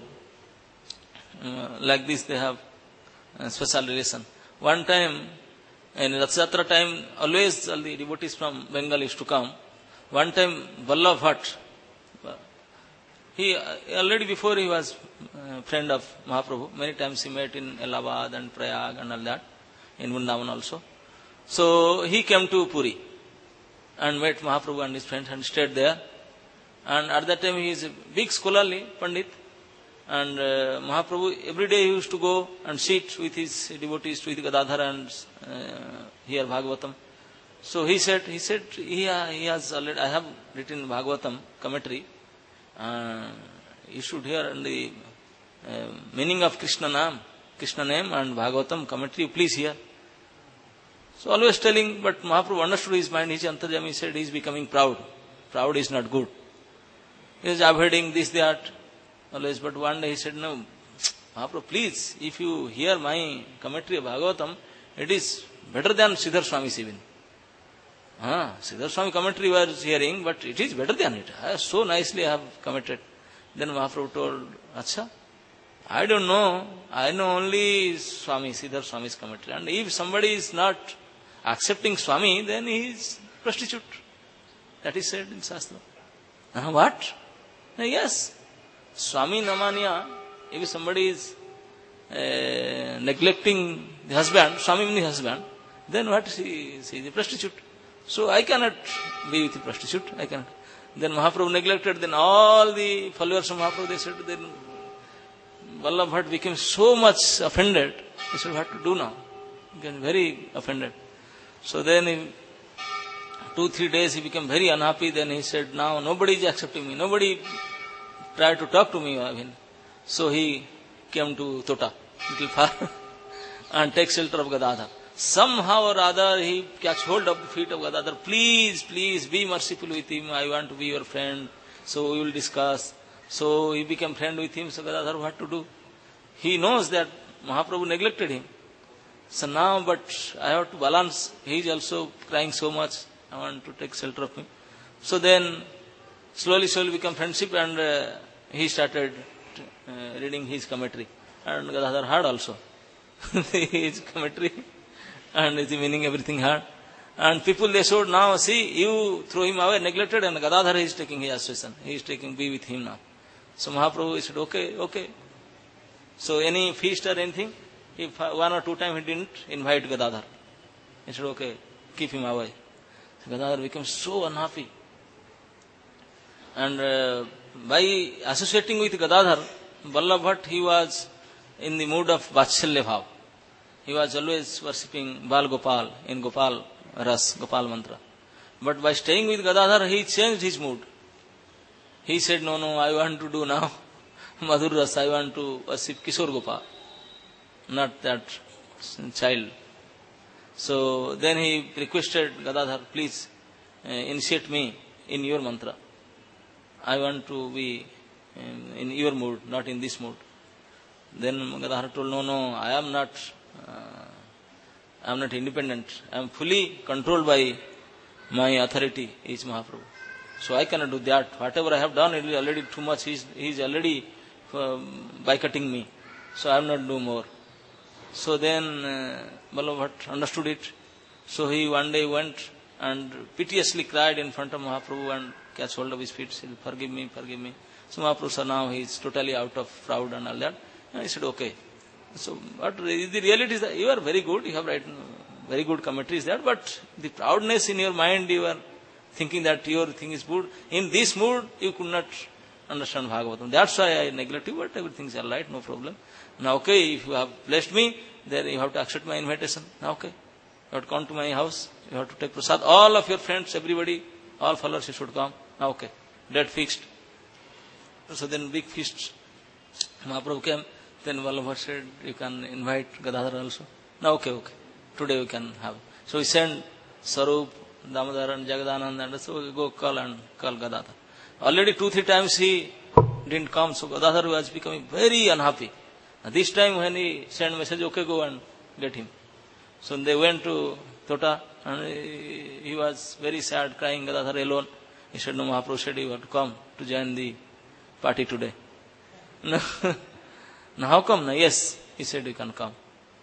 like this they have a special relation. One time, in Rath Yatra time, always all the devotees from Bengal used to come. One time, Vallabh Bhatt, he already before he was a friend of Mahaprabhu. Many times he met in Allahabad and Prayag and all that, in Vrindavan also. So he came to Puri and met Mahaprabhu and his friends and stayed there. And at that time he is a big scholarly Pandit. And Mahaprabhu every day he used to go and sit with his devotees, with Gadadhar and hear Bhagavatam. So he said he has already, I have written Bhagavatam commentary. You should hear the meaning of Krishna name and Bhagavatam commentary, please hear. So always telling, but Mahaprabhu understood his mind, his Antarjami, he said he is becoming proud. Proud is not good. He is avoiding this, that, always. But one day he said, no, Mahaprabhu, please, if you hear my commentary of Bhagavatam, it is better than Sridhar Swami's even. Sridhar Swami commentary was hearing, but it is better than it. So nicely I have commented. Then Mahaprabhu told, Acha, I don't know. I know only Swami, Sridhar Swami's commentary. And if somebody is not accepting Swami, then he is prostitute. That is said in Shastra. What? Yes. Swami Namanya, if somebody is neglecting the husband, Swami means husband, then what? She is a prostitute. So I cannot be with a prostitute. I cannot. Then Mahaprabhu neglected. Then all the followers of Mahaprabhu, they said, then Vallabh Bhatt became so much offended. He said, what to do now? He became very offended. So then in 2-3 days he became very unhappy. Then he said, now nobody is accepting me. Nobody tried to talk to me. So he came to Tota, little far, and take shelter of Gadadhar. Somehow or other, he catch hold of the feet of Gadadhar. Please, please, be merciful with him. I want to be your friend. So we will discuss. So he became friend with him. So Gadadhar, what to do? He knows that Mahaprabhu neglected him. So now, but I have to balance. He is also crying so much. I want to take shelter of him. So then, slowly become friendship, and he started reading his commentary. And Gadadhar heard also his commentary, and his meaning, everything heard. And people, they showed, now see, you throw him away, neglected, and Gadadhar is taking his association. He is taking, be with him now. So Mahaprabhu said, okay. So any feast or anything, if 1 or 2 times he didn't invite Gadadhar. He said, okay, keep him away. So Gadadhar became so unhappy. And by associating with Gadadhar, Vallabh Bhatt, he was in the mood of Vatsalya Bhav. He was always worshipping Bal Gopal in Gopal Ras, Gopal Mantra. But by staying with Gadadhar, he changed his mood. He said, no, I want to do now Madhur Ras, I want to worship Kishore Gopal, not that child. So then he requested Gadadhar, please initiate me in your mantra. I want to be in your mood, not in this mood. Then Gadadhar told, no, I am not independent. I am fully controlled by my authority, is Mahaprabhu. So I cannot do that. Whatever I have done, it is already too much. He is already boycotting me. So I am not do more. So then Vallabh Bhatt understood it. So he one day went and piteously cried in front of Mahaprabhu and catch hold of his feet, said, forgive me. So Mahaprabhu said, now he is totally out of fraud and all that. And he said, okay. So but the reality is that you are very good, you have written very good commentaries there, but the proudness in your mind, you are thinking that your thing is good. In this mood, you could not understand Bhagavatam. That's why I neglect you, but everything is all right, no problem. Now, okay, if you have blessed me, then you have to accept my invitation. Now, okay, you have to come to my house, you have to take prasad. All of your friends, everybody, all followers, you should come. Now, okay, date fixed. So then big feast. Mahaprabhu came. Then Vallabh Bhatt said, you can invite Gadadhar also. Now, okay, today we can have. So he sent Sarup, Damodar and Jagadanand, and so we go call Gadadhar. Already 2-3 times he didn't come, so Gadadhar was becoming very unhappy. And this time when he sent message, okay, go and get him. So they went to Tota, and he was very sad, crying, Gadadhar alone. He said, no, Mahaprabhu said you have to come to join the party today. No. Now how come? No, yes, he said you can come.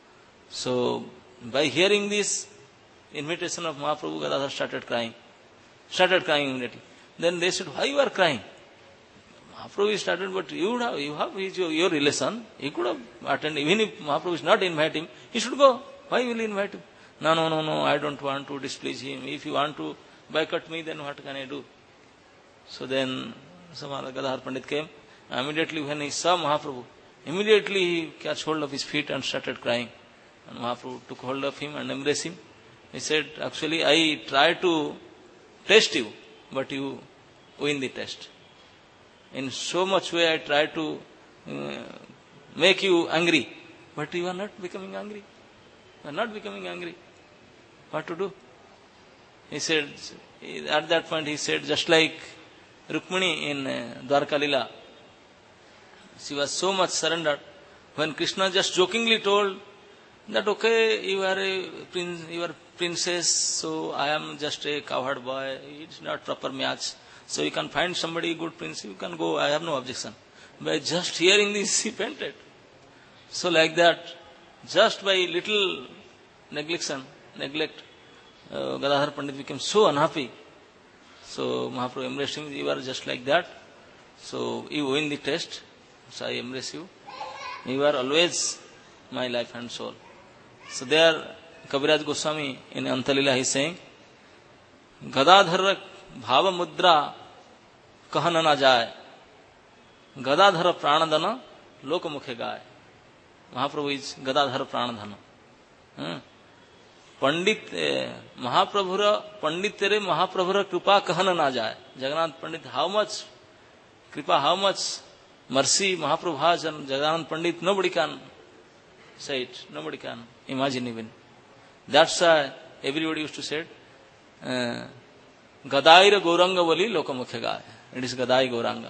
So by hearing this invitation of Mahaprabhu, Gadadhar started crying immediately. Then they said, why you are crying? Mahaprabhu started, but you have your relation. He could have attended. Even if Mahaprabhu is not invite him, he should go. Why will he invite him? No, I don't want to displease him. If you want to boycott me, then what can I do? So then Gadadhar Pandit came. Immediately when he saw Mahaprabhu, immediately he catch hold of his feet and started crying. And Mahaprabhu took hold of him and embraced him. He said, actually, I tried to test you, but you win the test. In so much way I tried to make you angry, but you are not becoming angry. You are not becoming angry. What to do? He said, at that point he said, just like Rukmini in Dwarka Lila, she was so much surrendered. When Krishna just jokingly told that, okay, you are a prince, you are princess, so I am just a cowherd boy, it's not proper match. So you can find somebody good prince, you can go, I have no objection. By just hearing this, he fainted. So like that, just by little neglect, Gadadhar Pandit became so unhappy. So Mahaprabhu embraced him, you are just like that. So you win the test. So I embrace you. You are always my life and soul. So there, Kaviraj Goswami in Antalila he is saying, Gadadhar bhava mudra kahana na jaye, Gadadhar pranadana lokamukhe gaye. Mahaprabhu is Gadadhar pranadhana. Pandit Mahaprabhura Pandit tere Mahaprabhura kripa kahana na jaye. Jagannath Pandit, how much kripa, how much mercy Mahaprabhu has, and Jagannath Pandit, nobody can say it, nobody can imagine even. That's why everybody used to say, Gadaira Gauranga Vali Lokamukha Gaya. It is Gadai Gauranga.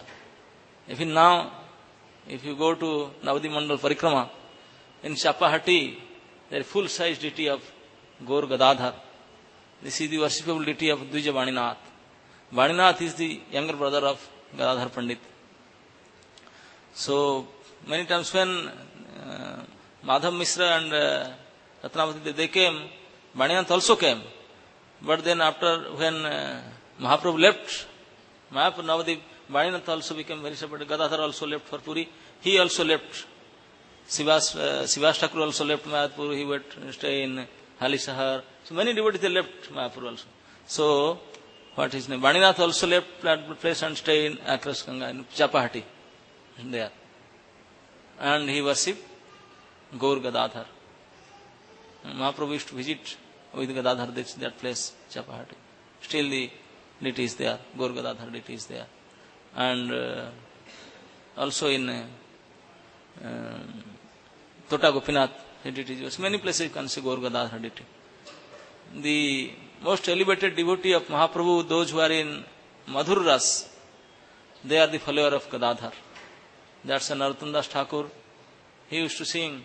If you go to Navadi Mandal Parikrama, in Chapahati, there is full-size deity of Gaur Gadadhar. This is the worshipable deity of Dvija Vaninath. Vaninath is the younger brother of Gadadhar Pandit. So, many times when Madhav Misra and Ratnavati, they came, Vaninath also came. But then after, when Mahaprabhu left, Navadip, Vaninath also became very separate. Gadadhar also left for Puri. He also left. Sivas Thakur also left Mayapur. He went to stay in Halisahar. So many devotees they left Mayapur also. So, what is his name? Vaninath also left that place and stayed in Akras Ganga, in Chapahati. There. And he worshipped Gaur Gadadhar. Mahaprabhu used to visit with Gadadhar, that place, Chapahati. Still the deity is there, Gaur Gadadhar deity is there. And also in Tota Gopinath, deity is many places you can see Gaur Gadadhar deity. The most elevated devotee of Mahaprabhu, those who are in Madhur Ras, they are the follower of Gadadhar. That's Narottam Das Thakur. He used to sing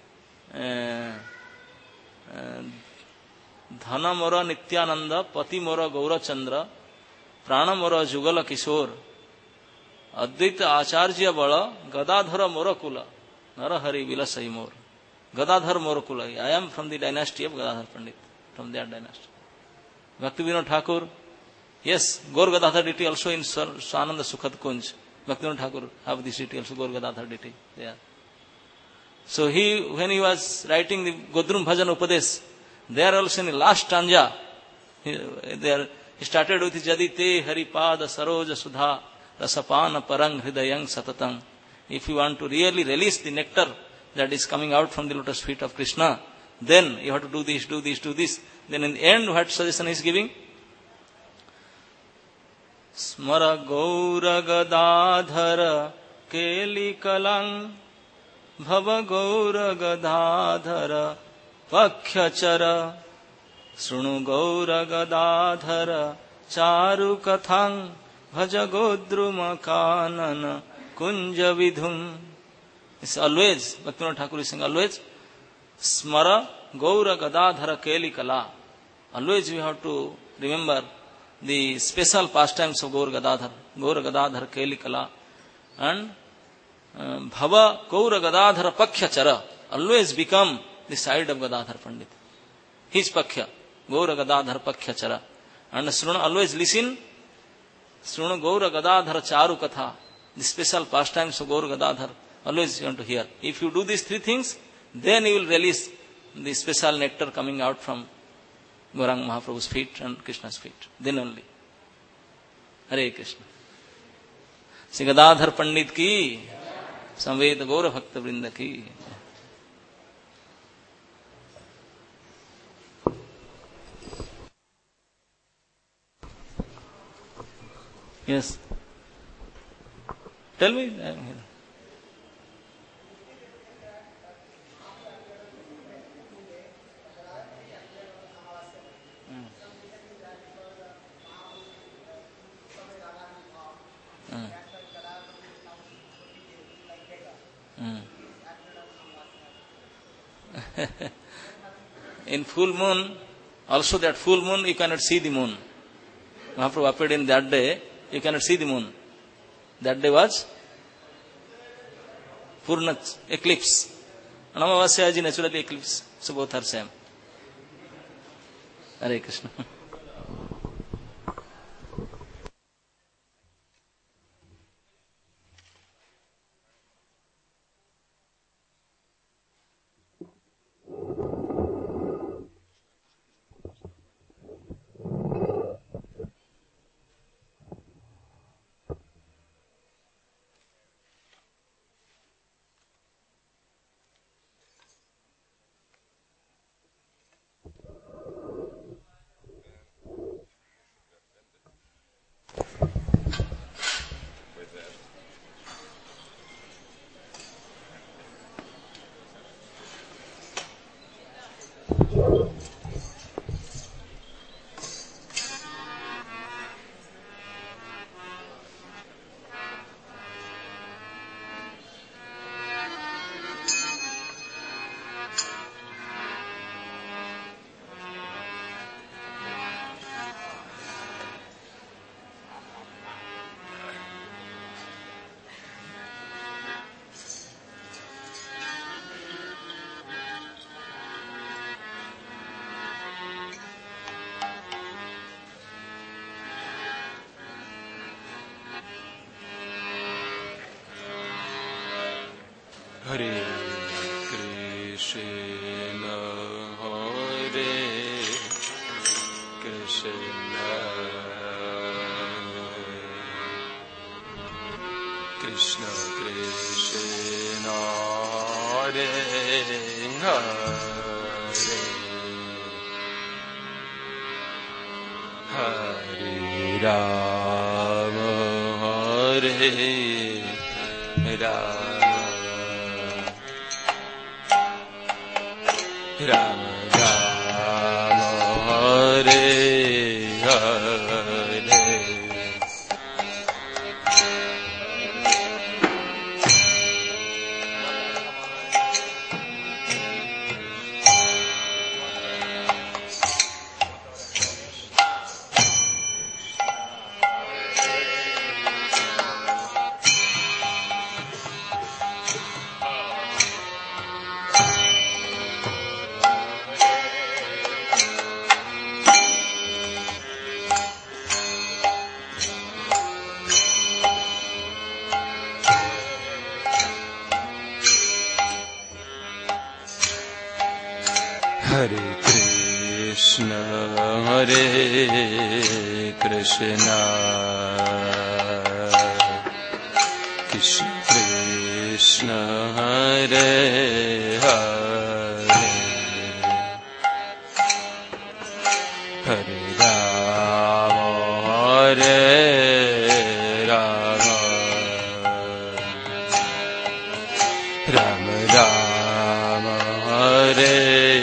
Dhana Mora Nityananda, Pati Mora Gaura Chandra, Prana Mora Jugala Kishore, Advaita Acharya Bala, Gadadhara Mora Kula, Narahari Vilasai Mor. Gadadhar Mora Kula. I am from the dynasty of Gadadhar Pandit, from their dynasty. Bhaktivinoda Thakur, yes, Gaur Gadadhar deity also in Swananda Sukhad Kunj. Bhaktivinoda Thakur have this deity also, Gaur Gadadhar deity there. So when he was writing the Godrum Bhajan Upadesh, there also in the last stanza, he started with Jadite Haripada Saroja Sudha Rasapana Parang Hridayang Satatang. If you want to really release the nectar that is coming out from the lotus feet of Krishna, then you have to do this, do this, do this. Then in the end, what suggestion he is giving? Smara Gaura Gadadhara Keli Kalang Bhava Gaura Gadadhara Pakhyachara Srunu Gaura Gadadhara Charu Kathang Bhaja Godruma Kanana Kunja Vidhum. It's always, Bhaktivinoda Thakur is saying always, Smara Gaura Gadadhara Keli Kala. Always we have to remember the special pastimes of Gaur Gadadhar. Gaur Gadadhar Keli Kala. And Bhava Gaura Gadadhara Pakhyachara. Always become the side of Gadadhar Pandit. His Pakhya. Gaura Gadadhar Pakhyachara. And Sruna, always listen. Sruna Gaura Gadadhara Charu Katha. The special pastimes of Gaur Gadadhar. Always you want to hear. If you do these three things, then you will release the special nectar coming out from Gauranga Mahaprabhu's feet and Krishna's feet. Then only. Hare Krishna. Sri Gadadhar Pandit ki, Samved Gaura Bhakta Vrinda ki. Yes. Tell me. I am here. In full moon, also that full moon, you cannot see the moon. Mahaprabhu appeared in that day, you cannot see the moon. That day was Purna eclipse. And Amavasya is naturally eclipse. So both are same. Hare Krishna. Hare Krishna, Hare Krishna, Krishna Krishna, Hare Hare, Hare Rama, Hare Rama, Rama Rama, Hare Hare, Hare Krishna, Hare Krishna, Krishna Krishna, Hare Hare, Hare Rama, Hare Rama, Rama Rama, Hare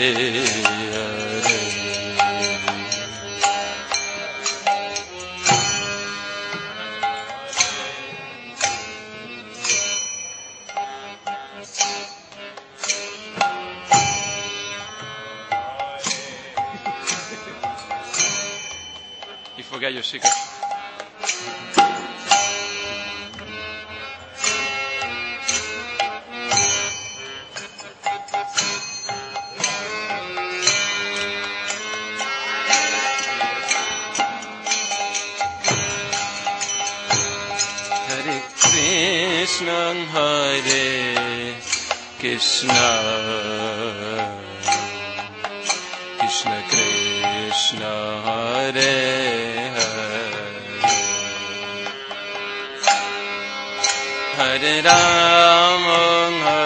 You forget your secret. Hare Krishna, Hare Krishna, Krishna Krishna, Hare Hare Rama,